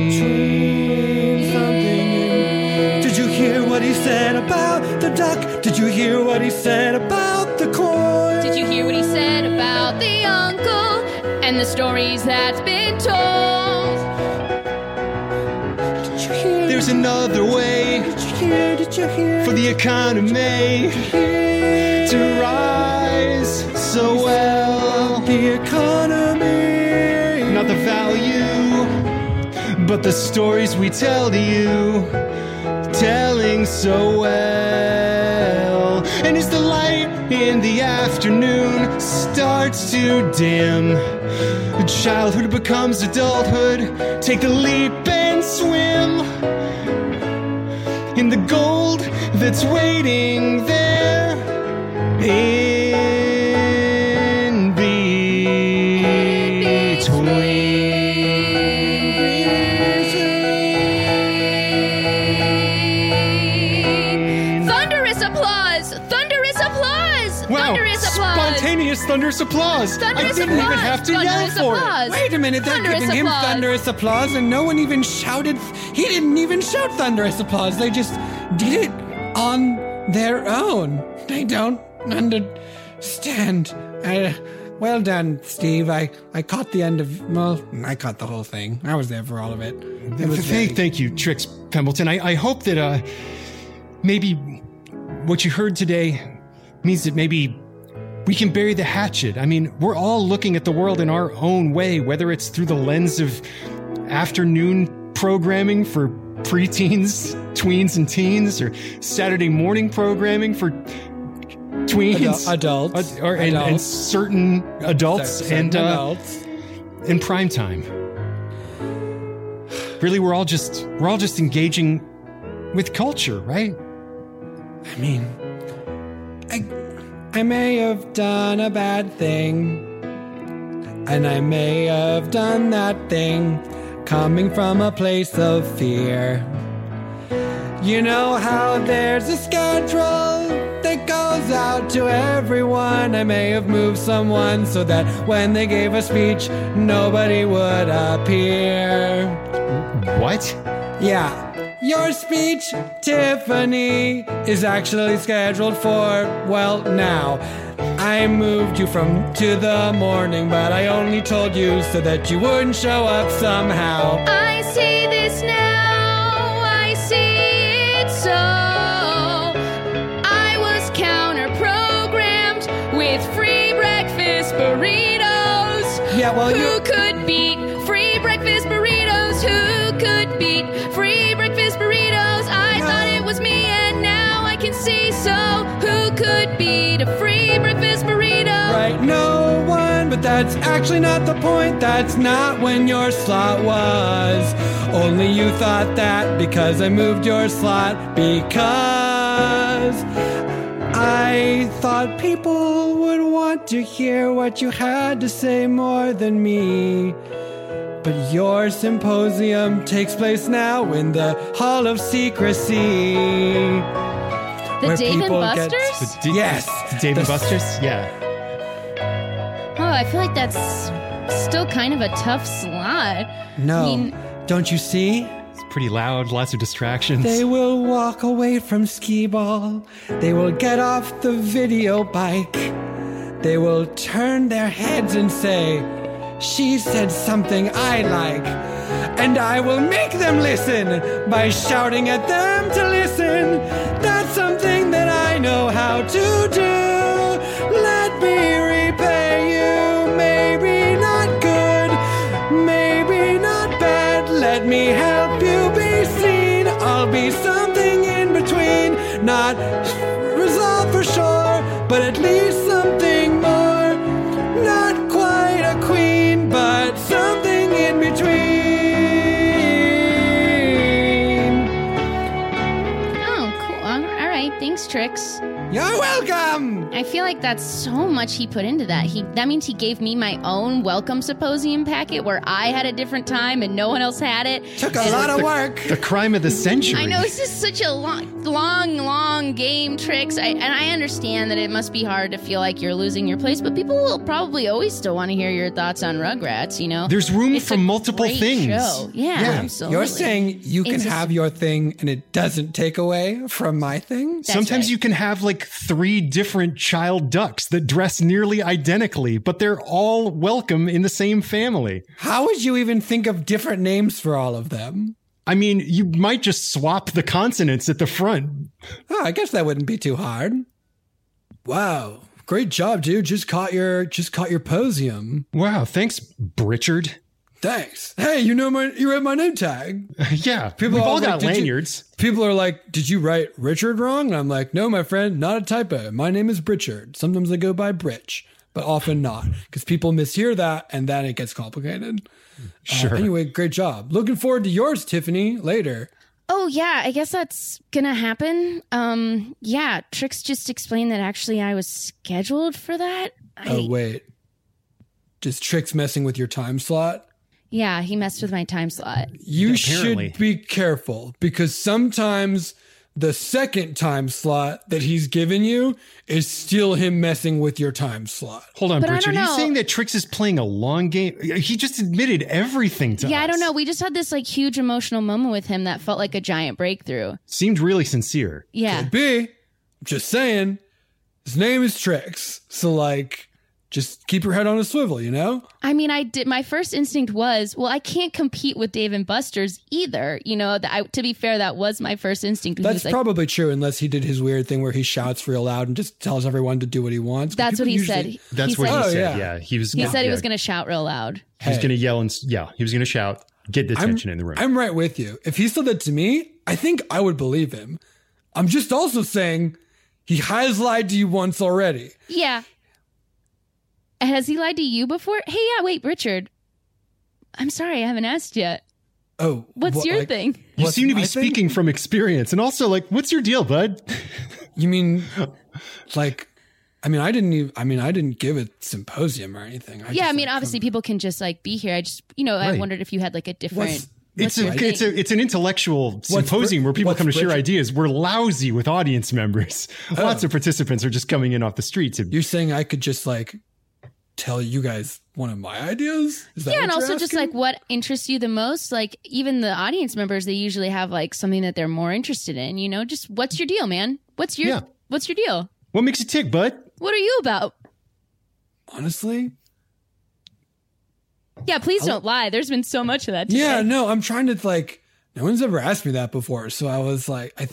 Did you hear what he said about the duck? Did you hear what he said about the coin?
Did you hear what he said about the uncle and the stories that's been told?
Did you hear?
There's another way
Did you hear?
for the economy to rise so well.
The economy.
Not the value, but the stories we tell to you, telling so well. And as the light in the afternoon starts to dim, childhood becomes adulthood. Take the leap and swim in the gold that's waiting there in between. thunderous applause. I didn't even have to yell for it.
Wait a minute, they're giving him thunderous applause and no one even shouted. He didn't even shout thunderous applause. They just did it on their own. I don't understand. Well done, Steve. I caught the end of, I caught the whole thing. I was there for all of it.
Thank you, Trix Pembleton. I hope that maybe what you heard today means that maybe we can bury the hatchet. I mean, we're all looking at the world in our own way, whether it's through the lens of afternoon programming for preteens, tweens, and teens, or Saturday morning programming for tweens,
adults,
and certain adults,
adults
in prime time. Really, we're all just engaging with culture, right?
I mean, I may have done a bad thing, and I may have done that thing coming from a place of fear. You know how there's a schedule that goes out to everyone. I may have moved someone so that when they gave a speech, nobody would appear.
What?
Yeah. Your speech, Tiffany, is actually scheduled for, well, now. I moved you to the morning, but I only told you so that you wouldn't show up somehow.
I see this now, I see it so. I was counter-programmed with free breakfast burritos.
Yeah, well,
Who could beat free breakfast burritos? Who could beat free breakfast burritos? I thought it was me, and now I can see. So who could beat a free breakfast burrito?
Right, no one, but that's actually not the point. That's not when your slot was. Only you thought that because I moved your slot, because I thought people would want to hear what you had to say more than me. But your symposium takes place now in the Hall of Secrecy.
The Dave and Buster's?
Yes.
The Dave and Buster's? Yeah.
Oh, I feel like that's still kind of a tough slot.
No.
I mean,
don't you see?
It's pretty loud, lots of distractions.
They will walk away from skee-ball. They will get off the video bike. They will turn their heads and say, "She said something I like." And I will make them listen by shouting at them to listen. That's something that I know how to do. Let me repay you. Maybe not good, maybe not bad. Let me help you be seen. I'll be something in between. Not resolved for sure, but at least something more. Not quite a queen, but something in between.
oh, cool. All right. Thanks, Trix.
You're welcome!
I feel like that's so much he put into that. That means he gave me my own welcome symposium packet where I had a different time and no one else had it.
Took a lot of work.
The crime of the century.
I know, this is such a long game, Trix. And I understand that it must be hard to feel like you're losing your place, but people will probably always still want to hear your thoughts on Rugrats, you know?
There's room
It's
for
a
multiple
great
things.
show. Yeah, absolutely.
You're saying you can have your thing and it doesn't take away from my thing?
Sometimes you can have like 3 different child ducks that dress nearly identically, but they're all welcome in the same family.
How would you even think of different names for all of them?
I mean, you might just swap the consonants at the front.
Oh, I guess that wouldn't be too hard. Wow. Great job, dude. Just caught your posium.
Wow, thanks, Britchard.
Thanks. Hey, you read my name tag.
Yeah, we've all got lanyards.
People are like, did you write Richard wrong? And I'm like, no, my friend, not a typo. My name is Britchard. Sometimes I go by Britch, but often not, because people mishear that, and then it gets complicated.
Sure.
Anyway, great job. Looking forward to yours, Tiffany, later.
Oh, yeah, I guess that's gonna happen. Yeah, Trix just explained that actually I was scheduled for that.
Oh, wait. Is Trix messing with your time slot?
Yeah, he messed with my time slot.
You should be careful, because sometimes the second time slot that he's given you is still him messing with your time slot.
Hold on, Richard. Are you saying that Trix is playing a long game? He just admitted everything to us.
Yeah, I don't know. We just had this like huge emotional moment with him that felt like a giant breakthrough.
Seemed really sincere.
Yeah.
Could be. I'm just saying. His name is Trix. So like, just keep your head on a swivel, you know?
I mean, my first instinct was, well, I can't compete with Dave and Buster's either. You know, to be fair, that was my first instinct.
That's probably true, unless he did his weird thing where he shouts real loud and just tells everyone to do what he wants.
That's what he said.
That's what he said. Yeah.
He said he was going to shout real loud.
He was going to yell he was going to shout, get the attention in the room.
I'm right with you. If he said that to me, I think I would believe him. I'm just also saying he has lied to you once already.
Yeah. Has he lied to you before? Hey, yeah, wait, Richard. I'm sorry, I haven't asked yet.
Oh.
What's your thing?
You seem to be speaking from experience. And also, like, what's your deal, bud?
You mean, like, I didn't give a symposium or anything.
Obviously people can just, like, be here. I just, I wondered if you had, like, a different...
It's an intellectual symposium where people come to share ideas. We're lousy with audience members. Lots of participants are just coming in off the streets.
You're saying I could just, like... tell you guys one of my ideas? Is that
and also just like what interests you the most. Like even the audience members, they usually have like something that they're more interested in, you know, just what's your deal, man? What's your deal?
What makes you tick, bud?
What are you about?
Honestly?
Yeah, please don't lie. There's been so much of that today.
Yeah, no, I'm trying to like, no one's ever asked me that before. So I was like, I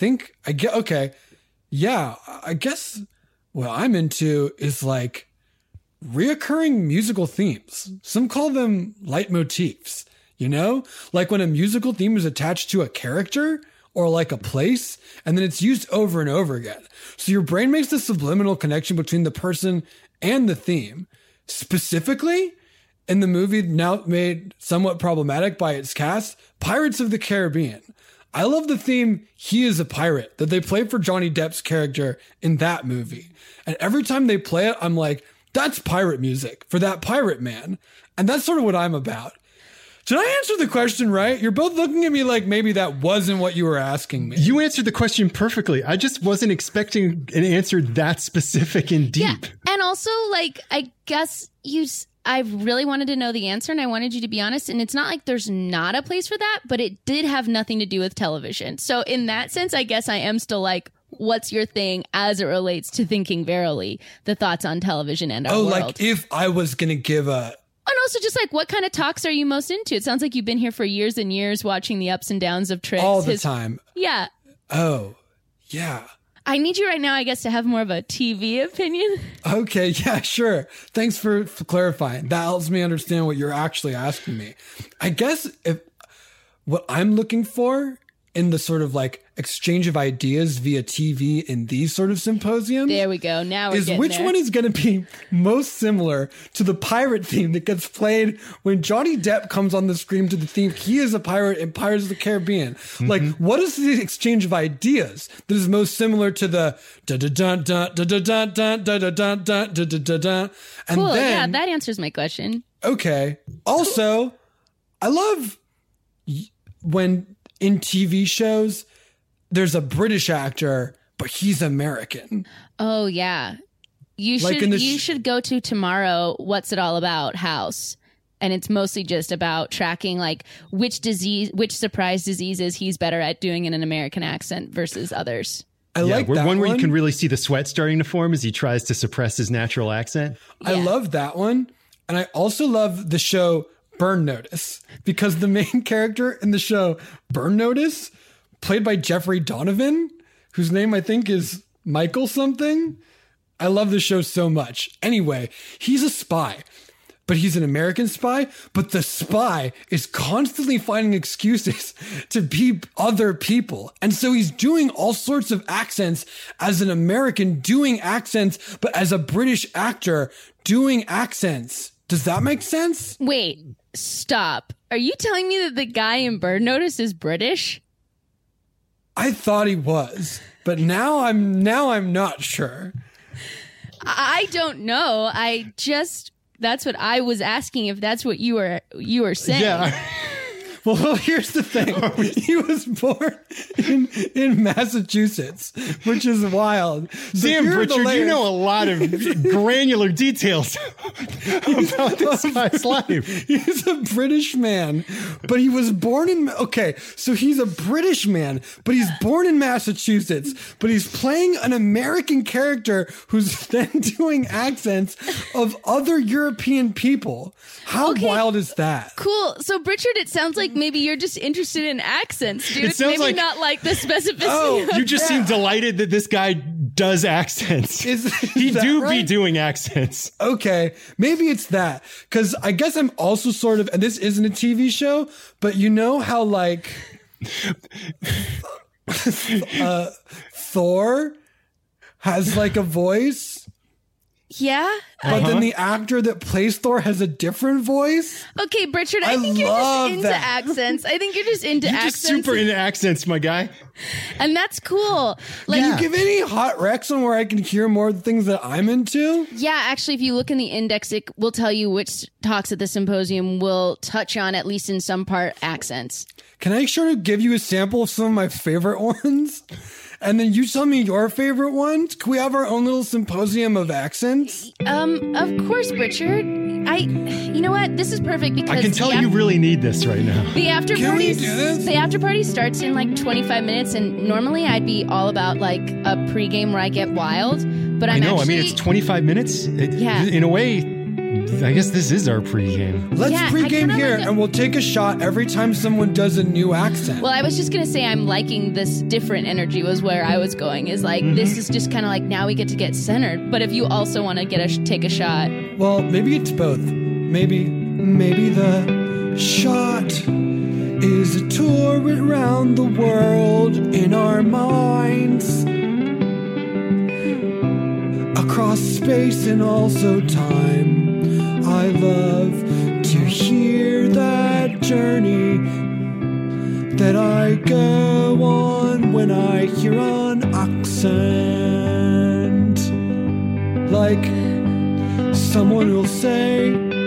guess what I'm into is like, reoccurring musical themes. Some call them leitmotifs, you know? Like when a musical theme is attached to a character or like a place, and then it's used over and over again. So your brain makes the subliminal connection between the person and the theme. Specifically, in the movie now made somewhat problematic by its cast, Pirates of the Caribbean. I love the theme, He is a Pirate, that they play for Johnny Depp's character in that movie. And every time they play it, I'm like, that's pirate music for that pirate man. And that's sort of what I'm about. Did I answer the question right? You're both looking at me like maybe that wasn't what you were asking me.
You answered the question perfectly. I just wasn't expecting an answer that specific and deep.
Yeah. And also, like, I guess I really wanted to know the answer and I wanted you to be honest. And it's not like there's not a place for that, but it did have nothing to do with television. So in that sense, I guess I am still like, what's your thing as it relates to thinking verily, the thoughts on television and our world?
Like if I was going to give a...
And also just like, what kind of talks are you most into? It sounds like you've been here for years and years watching the ups and downs of Trix.
All the time.
Yeah.
Oh, yeah.
I need you right now, I guess, to have more of a TV opinion.
Okay, yeah, sure. Thanks for clarifying. That helps me understand what you're actually asking me. I guess what I'm looking for in the sort of like exchange of ideas via TV in these sort of symposiums.
There we go. Now we're getting
which
there.
one is going to be most similar to the pirate theme that gets played when Johnny Depp comes on the screen to the theme He is a Pirate in Pirates of the Caribbean. Mm-hmm. Like, what is the exchange of ideas that is most similar to the da-da-dun, da-da-dun, da-da-dun, da-da-dun? And
cool.
then,
yeah, that answers my question.
Okay. Also, I love when in TV shows, there's a British actor, but he's American.
Oh, yeah. You should go to Tomorrow, What's It All About house. And it's mostly just about tracking like which surprise diseases he's better at doing in an American accent versus others.
I like that one.
Where you can really see the sweat starting to form as he tries to suppress his natural accent.
Yeah. I love that one. And I also love the show Burn Notice, because the main character in the show Burn Notice, played by Jeffrey Donovan, whose name I think is Michael something. I love the show so much. Anyway, he's a spy, but he's an American spy, but the spy is constantly finding excuses to be other people. And so he's doing all sorts of accents as an American doing accents, but as a British actor doing accents. Does that make sense?
Wait, stop. Are you telling me that the guy in Burn Notice is British?
I thought he was, but now I'm not sure.
I don't know. That's what I was asking, if that's what you were saying.
Yeah.
Well, here's the thing. He was born in Massachusetts, which is wild. So
damn, Richard, you know a lot of granular details about this guy's life.
He's a British man, but he was born in... Okay, so he's a British man, but he's born in Massachusetts, but he's playing an American character who's then doing accents of other European people. How wild is that?
Cool. So, Richard, it sounds like maybe you're just interested in accents, dude.
It sounds
maybe
like,
not like the specificity.
Oh, you just seem delighted that this guy does accents. He do be doing accents.
Okay, maybe it's that. Because I guess I'm also sort of, and this isn't a TV show, but you know how like Thor has like a voice?
Yeah.
But then the actor that plays Thor has a different voice?
Okay, Richard, I think you're just into accents. I think you're just into accents.
You're just super into accents, my guy.
And that's cool. Like,
Can you give any hot recs on where I can hear more of the things that I'm into?
Yeah, actually, if you look in the index, it will tell you which talks at the symposium will touch on, at least in some part, accents.
Can I sort of give you a sample of some of my favorite ones? And then you tell me your favorite ones? Can we have our own little symposium of accents?
Of course, Richard. You know what? This is perfect because
I can tell you really need this right now.
The after
Can
party.
we do this?
The after party starts in like 25 minutes, and normally I'd be all about like a pregame where I get wild. But
I know. I mean, it's 25 minutes.
Yeah.
In a way, I guess this is our pregame.
Let's pregame here, and we'll take a shot every time someone does a new accent.
Well, I was just going to say I'm liking this different energy was where I was going. Is like, this is just kind of like now we get to get centered. But if you also want to take a shot.
Well, maybe it's both. Maybe the shot is a tour around the world in our minds. Across space and also time. I love to hear that journey that I go on when I hear an accent. Like someone will say,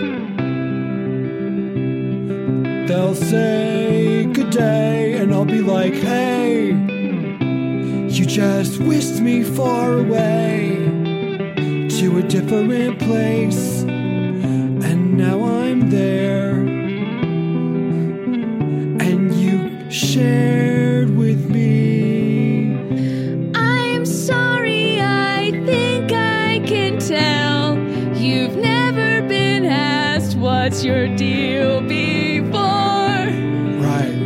they'll say good day, and I'll be like, hey, you just whisked me far away to a different place. And now I'm there, and you shared with me.
I'm sorry, I think I can tell you've never been asked what's your deal before.
Right.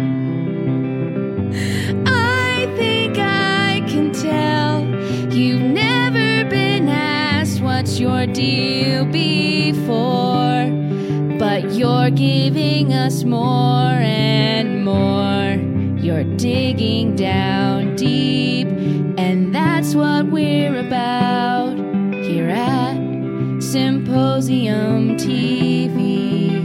I think I can tell you've never been asked what's your deal before. But you're giving us more and more. You're digging down deep, and that's what we're about here at Symposium TV.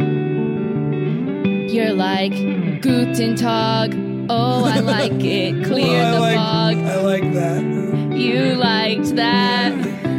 You're like, Guten Tag, oh, I like it, clear the fog.
I like that.
You liked that.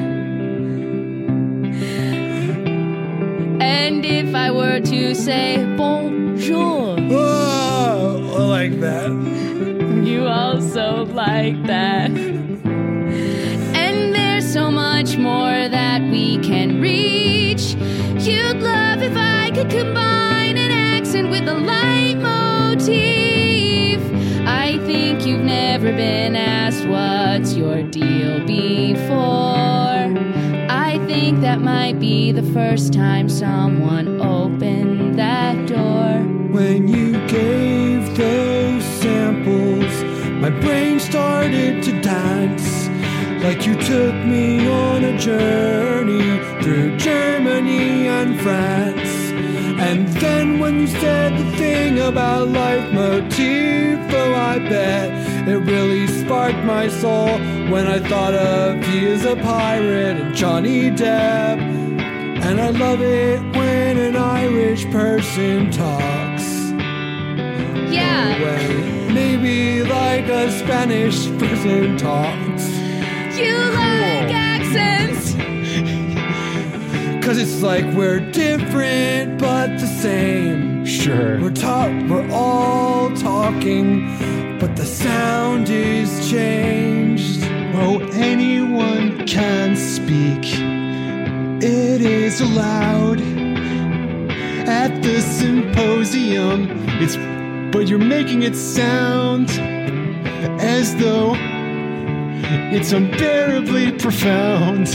And if I were to say bonjour,
oh, I like that.
You also like that. And there's so much more that we can reach. You'd love if I could combine an accent with a leitmotif. I think you've never been asked what's your deal before. I think that might be the first time someone opened that door.
When you gave those samples, my brain started to dance. Like you took me on a journey through Germany and France. And then when you said the thing about leitmotif, oh, I bet it really sparked my soul when I thought of he is a pirate and Johnny Depp. And I love it when an Irish person talks.
Yeah.
Way. Maybe like a Spanish person talks.
You like accents?
'Cause it's like we're different but the same.
Sure.
We're all talking, but the sound is changed.
Oh, anyone can speak. It is allowed at the symposium. But you're making it sound as though it's unbearably profound.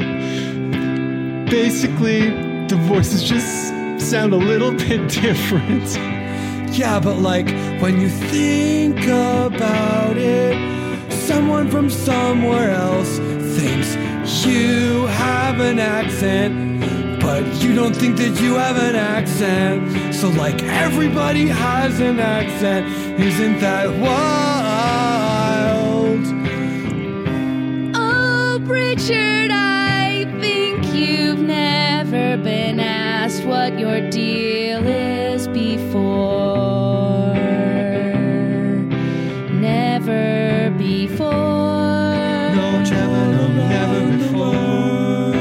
Basically, the voices just sound a little bit different.
Yeah, but like when you think about it, someone from somewhere else thinks you have an accent, but you don't think that you have an accent. So like everybody has an accent. Isn't that wild?
Oh, Richard, I think you've never been asked what your deal is before. Never before.
No, Trevor, no, never before.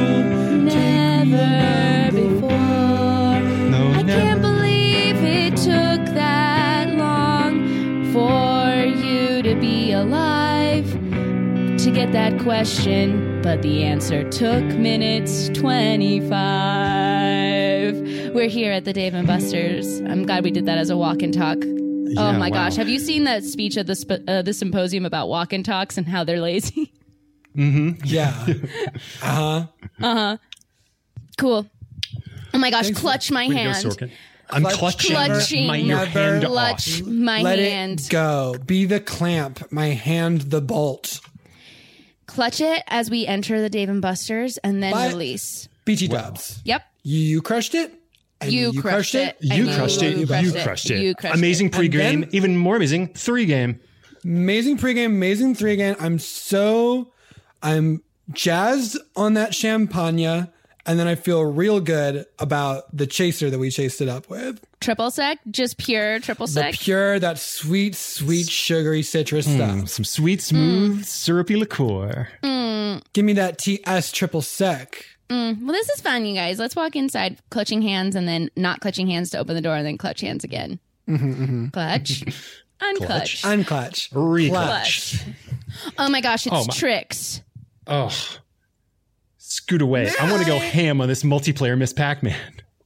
Never before.
No,
I
never.
can't believe it took that long for you to be alive to get that question, but the answer took minutes 25. We're here at the Dave & Buster's. I'm glad we did that as a walk and talk.
Yeah,
oh my
wow.
gosh. Have you seen that speech at the symposium about walk and talks and how they're lazy?
Mm-hmm.
Yeah.
Uh-huh. Cool. Oh my gosh, clutch my hand.
I'm clutching your hand
Clutch
off.
my
Let
hand.
it go. Be the clamp. My hand the bolt.
Clutch it as we enter the Dave & Buster's and then
Bye.
release.
BT dubs.
Yep.
You crushed it. And
You crushed it.
You
And
crushed it.
you
You
crushed
crushed
it.
it.
You crushed
Amazing
it.
pregame. Even more amazing 3-game.
Amazing pregame, amazing 3-game. I'm jazzed on that champagne, and then I feel real good about the chaser that we chased it up with.
Triple sec? Just pure triple sec?
That sweet, sugary citrus stuff.
Some sweet, smooth, syrupy liqueur.
Give me that TS triple sec.
Well, this is fun, you guys. Let's walk inside, clutching hands, and then not clutching hands to open the door, and then clutch hands again. Clutch. Unclutch.
Unclutch.
Reclutch.
Oh my gosh, it's Trix.
Oh. Scoot away. I want to go ham on this multiplayer Miss Pac-Man.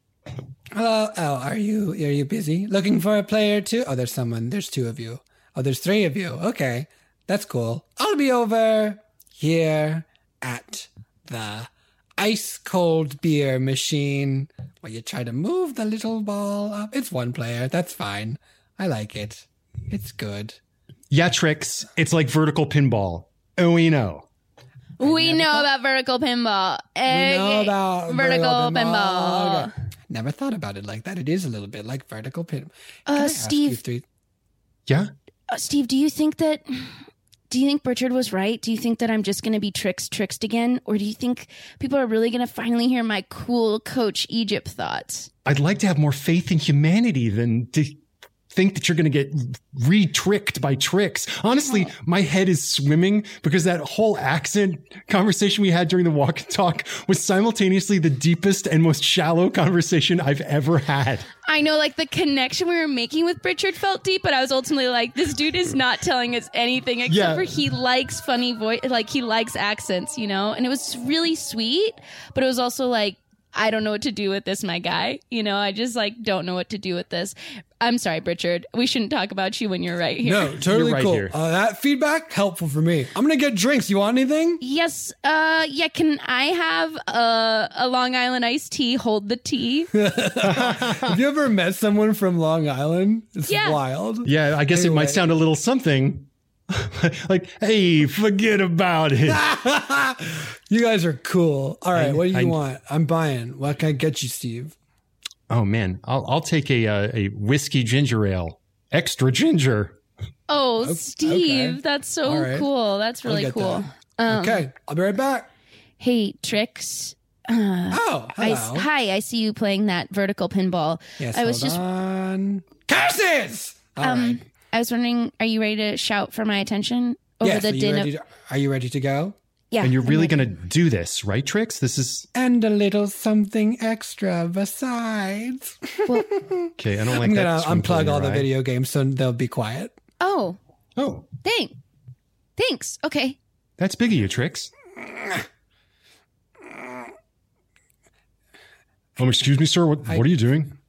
Are you busy? Looking for a player too? Oh, there's 2 of you. Oh, there's 3 of you. Okay. That's cool. I'll be over here at the ice cold beer machine where you try to move the little ball up. It's 1 player. That's fine. I like it. It's good.
Yeah, Trix. It's like vertical pinball. Oh, we know.
We know about vertical pinball.
We know about
vertical pinball.
Okay. Never thought about it like that. It is a little bit like vertical pinball.
Steve.
Yeah?
Steve, do you think Richard was right? Do you think that I'm just going to be tricked again? Or do you think people are really going to finally hear my cool Coach Egypt thoughts?
I'd like to have more faith in humanity than to think that you're going to get re-tricked by Trix. Honestly, my head is swimming because that whole accent conversation we had during the walk and talk was simultaneously the deepest and most shallow conversation I've ever had.
I know, like, the connection we were making with Richard felt deep, but I was ultimately like, this dude is not telling us anything except for he likes funny voice, like, he likes accents, you know? And it was really sweet, but it was also like, I don't know what to do with this, my guy. You know, I just, like, don't know what to do with this. I'm sorry, Richard. We shouldn't talk about you when you're right here.
No, totally
right
cool.
here.
That feedback, helpful for me. I'm going to get drinks. You want anything?
Yes. Yeah, can I have a Long Island iced tea? Hold the tea.
Have you ever met someone from Long Island? It's wild.
Yeah, I guess it might sound a little something like, hey, forget about it.
You guys are cool. All right, what do you want? I'm buying. What can I get you, Steve?
Oh, man. I'll take a whiskey ginger ale. Extra ginger.
Oh, Steve,
okay.
That's so cool. That's really cool.
Okay, I'll be right back.
Hey, Trix.
Hello.
Hi, I see you playing that vertical pinball.
Yes,
I was
hold on. Curses! All right.
I was wondering, are you ready to shout for my attention over
Yes,
the din of...
Are you ready to go?
Yeah.
And you're really going to do this, right, Trix? This is...
And a little something extra besides.
Well,
okay, I don't like
I'm
that.
I'm going to unplug all the video games so they'll be quiet.
Oh.
Oh.
Thanks. Okay.
That's big of you, Trix. Excuse me, sir. What are you doing?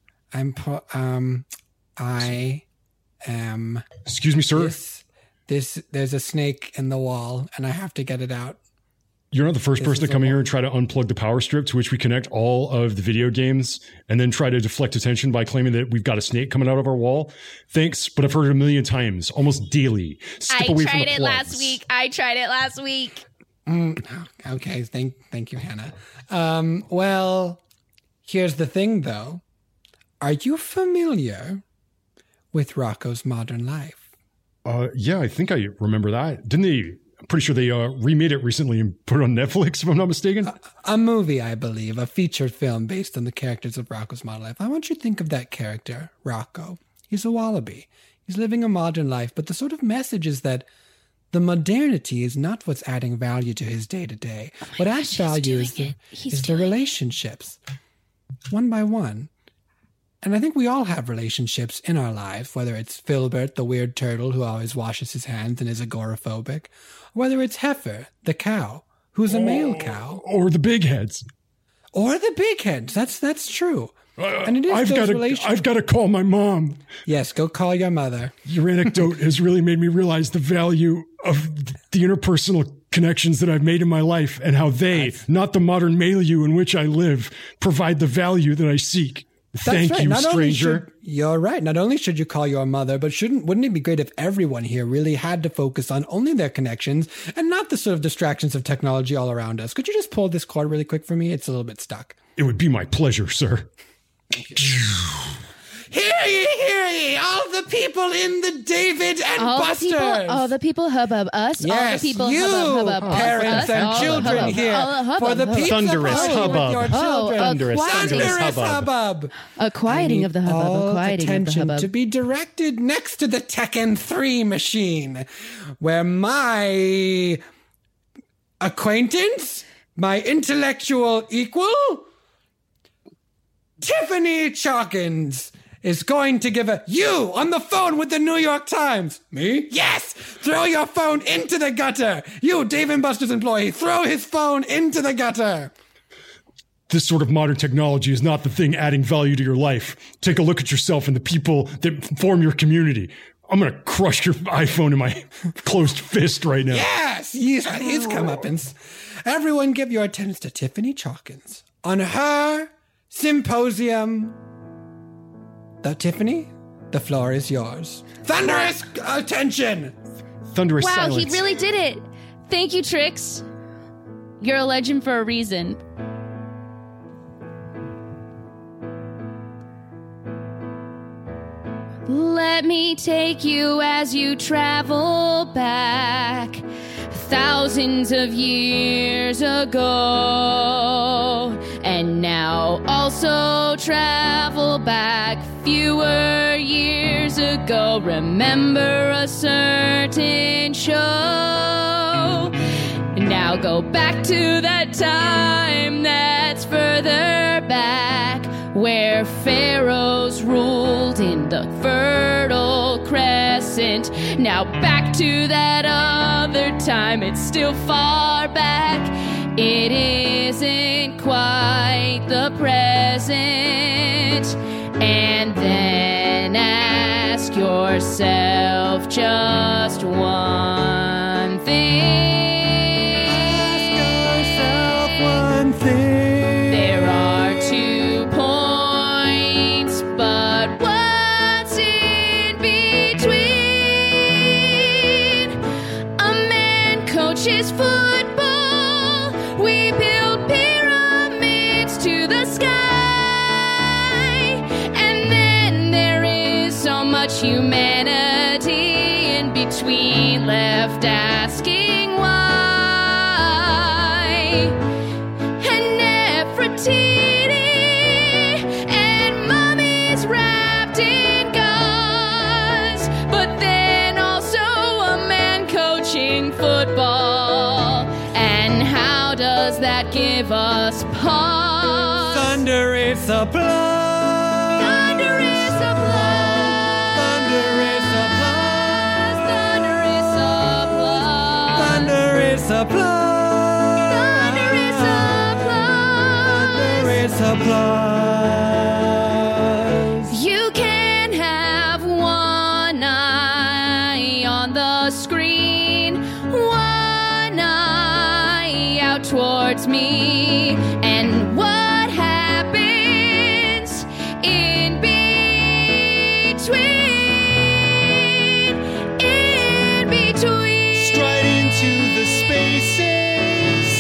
I am...
Excuse me, sir.
There's a snake in the wall, and I have to get it out.
You're not the first person to come here and try to unplug the power strip to which we connect all of the video games and then try to deflect attention by claiming that we've got a snake coming out of our wall. Thanks, but I've heard it a million times, almost daily. Step away from the plugs.
I tried it last week.
Okay, thank you, Hannah. Well, here's the thing, though. Are you familiar with Rocko's Modern Life?
Yeah, I think I remember that. Didn't they... I'm pretty sure they remade it recently and put it on Netflix, if I'm not mistaken.
A movie, I believe, a featured film based on the characters of Rocko's Modern Life. I want you to think of that character, Rocko. He's a wallaby. He's living a modern life, but the sort of message is that the modernity is not what's adding value to his day-to-day. What adds value is the relationships, one by one. And I think we all have relationships in our life, whether it's Filbert, the weird turtle who always washes his hands and is agoraphobic, or whether it's Heifer, the cow, who's a male cow.
Or the big heads.
Or the big heads. That's true. And it is
I've got to call my mom.
Yes, go call your mother.
Your anecdote has really made me realize the value of the interpersonal connections that I've made in my life and how they, not the modern milieu in which I live, provide the value that I seek. Thank you, stranger.
You're right. Not only should you call your mother, but wouldn't it be great if everyone here really had to focus on only their connections and not the sort of distractions of technology all around us? Could you just pull this cord really quick for me? It's a little bit stuck.
It would be my pleasure, sir.
Hear ye, all the people in the David and Busters.
All the people hubbub us.
Yes,
all the people
you,
hubbub
parents
us.
and children here. For the pizza
thunderous hubbub.
Your children.
Thunderous hubbub.
A quieting of the hubbub.
All
a quieting
attention
of the hubbub.
to be directed next to the Tekken 3 machine, where my acquaintance, my intellectual equal, Tiffany Chalkins, is going to give you on the phone with the New York Times. Me? Yes! Throw your phone into the gutter. You, Dave & Buster's employee, throw his phone into the gutter.
This sort of modern technology is not the thing adding value to your life. Take a look at yourself and the people that form your community. I'm going to crush your iPhone in my closed fist right now.
Yes! He's comeuppance. Everyone give your attendance to Tiffany Chalkins on her symposium. Tiffany, the floor is yours. Thunderous attention!
Thunderous silence.
Wow, he really did it. Thank you, Trix. You're a legend for a reason. Let me take you as you travel back thousands of years ago, and now also travel back fewer years ago. Remember a certain show. Now go back to that time that's further back, where pharaohs ruled in the Fertile Crescent. Now back to that other time, it's still far back. It isn't quite the present. And then ask yourself just one thing. There are 2 points, but what's in between? A man coaches football. We build pyramids to the sky. And then there is so much humanity in between, left asking why. And mommy's wrapped in gauze, but then also a man coaching football. And give us pause.
Thunder is applause.
Thunder is applause.
Thunder is applause.
Thunder is applause.
Thunder is applause.
Thunder is applause.
Thunder is applause.
You can have one eye on the screen, one eye out towards me, and what happens in between, in between.
Straight into the spaces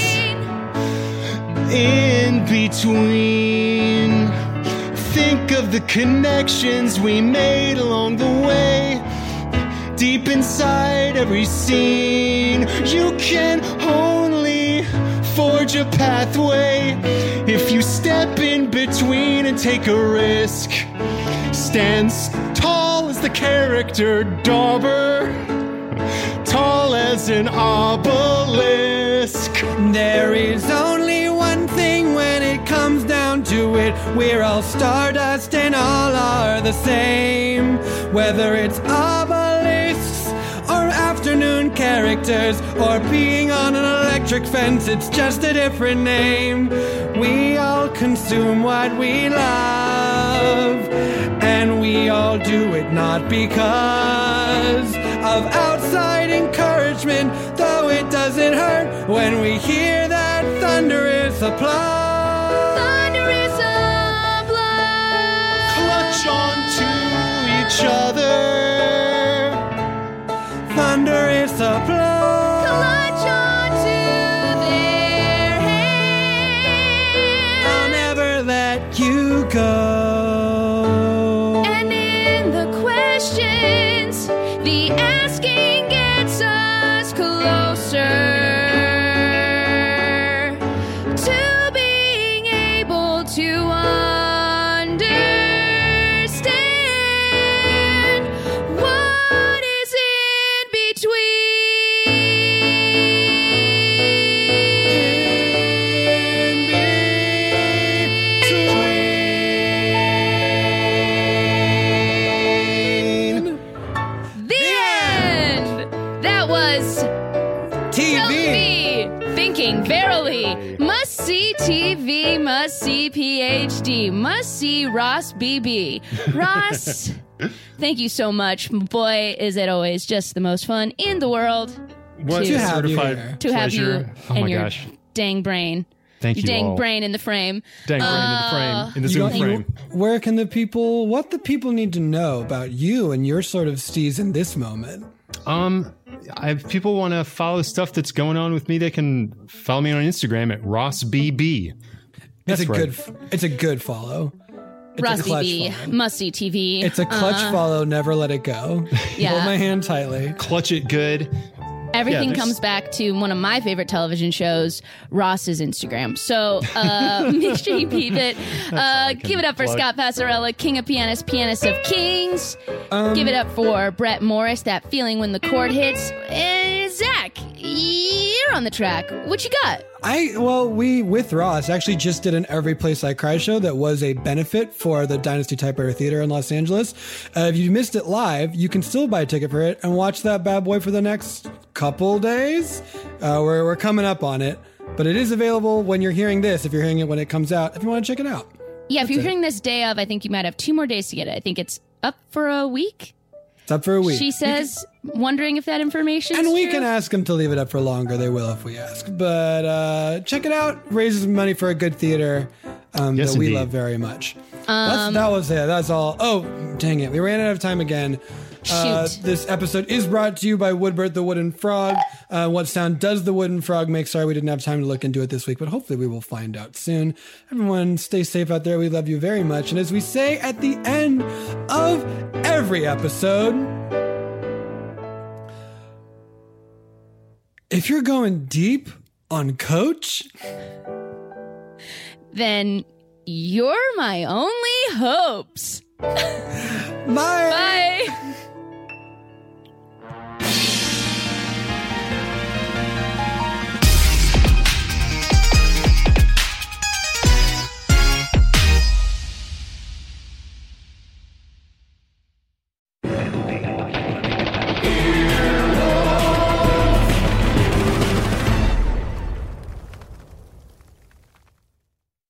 in between. Think of the connections we made along the way. Deep inside every scene, you can only forge a pathway if you step in between and take a risk. Stands tall as the character Dauber, tall as an obelisk.
There is only one thing when it comes down to it. We're all stardust and all are the same. Whether it's obelisks or afternoon characters or being on an electric fence, it's just a different name. We all consume what we love, and we all do it not because of outside encouragement, though it doesn't hurt when we hear that thunderous applause.
Thunderous applause.
Clutch onto each other.
Thunderous applause.
Clutch onto their hand.
I'll never let you go.
And in the questions, the asking gets us closer to being able to understand what is in between. The end! That was TV. Thinking verily. Must see TV, must see PhD, must see Ross BB. Ross, thank you so much. Boy, is it always just the most fun in the world
What
to
have you
certified
here.
to have you
Pleasure. Oh
and
my
your
gosh.
dang brain.
Thank
your
you
dang
all.
brain in the frame.
Dang brain in the frame, in the Zoom frame.
Where can what the people need to know about you and your sort of steez in this moment?
If people want to follow stuff that's going on with me, they can follow me on Instagram at RossBB.
It's a good follow. It's
Ross
a clutch
BB,
follow.
must see TV.
It's a clutch follow, never let it go.
Yeah.
Hold my hand tightly.
Clutch it good.
Everything
Yeah, there's-
comes back to one of my favorite television shows, Ross's Instagram. So make sure you peep it. Give it up for
plug.
Scott Passarella, King of Pianists, Pianist of Kings. Give it up for Brett Morris, That Feeling When the Chord Hits. And Zach, you're on the track. What you got?
We with Ross actually just did an Every Place I Cry show that was a benefit for the Dynasty Typewriter Theater in Los Angeles. If you missed it live, you can still buy a ticket for it and watch that bad boy for the next couple days. We're coming up on it, but it is available when you're hearing this. If you're hearing it when it comes out, if you want to check it out.
Yeah, if you're hearing this day of, I think you might have 2 more days to get it. I think it's up for a week.
It's up for a week.
She says, wondering if that information is
And we
true.
can ask them to leave it up for longer. They will if we ask. But check it out. Raises money for a good theater
Yes,
that we
indeed.
love very much. That was it. That's all. Oh, dang it. We ran out of time again.
Shoot.
This episode is brought to you by Woodbert the Wooden Frog. What sound does the wooden frog make? Sorry we didn't have time to look into it this week, but hopefully we will find out soon. Everyone, stay safe out there. We love you very much. And as we say at the end of every episode, if you're going deep on Coach,
then you're my only hopes.
Bye.
Bye.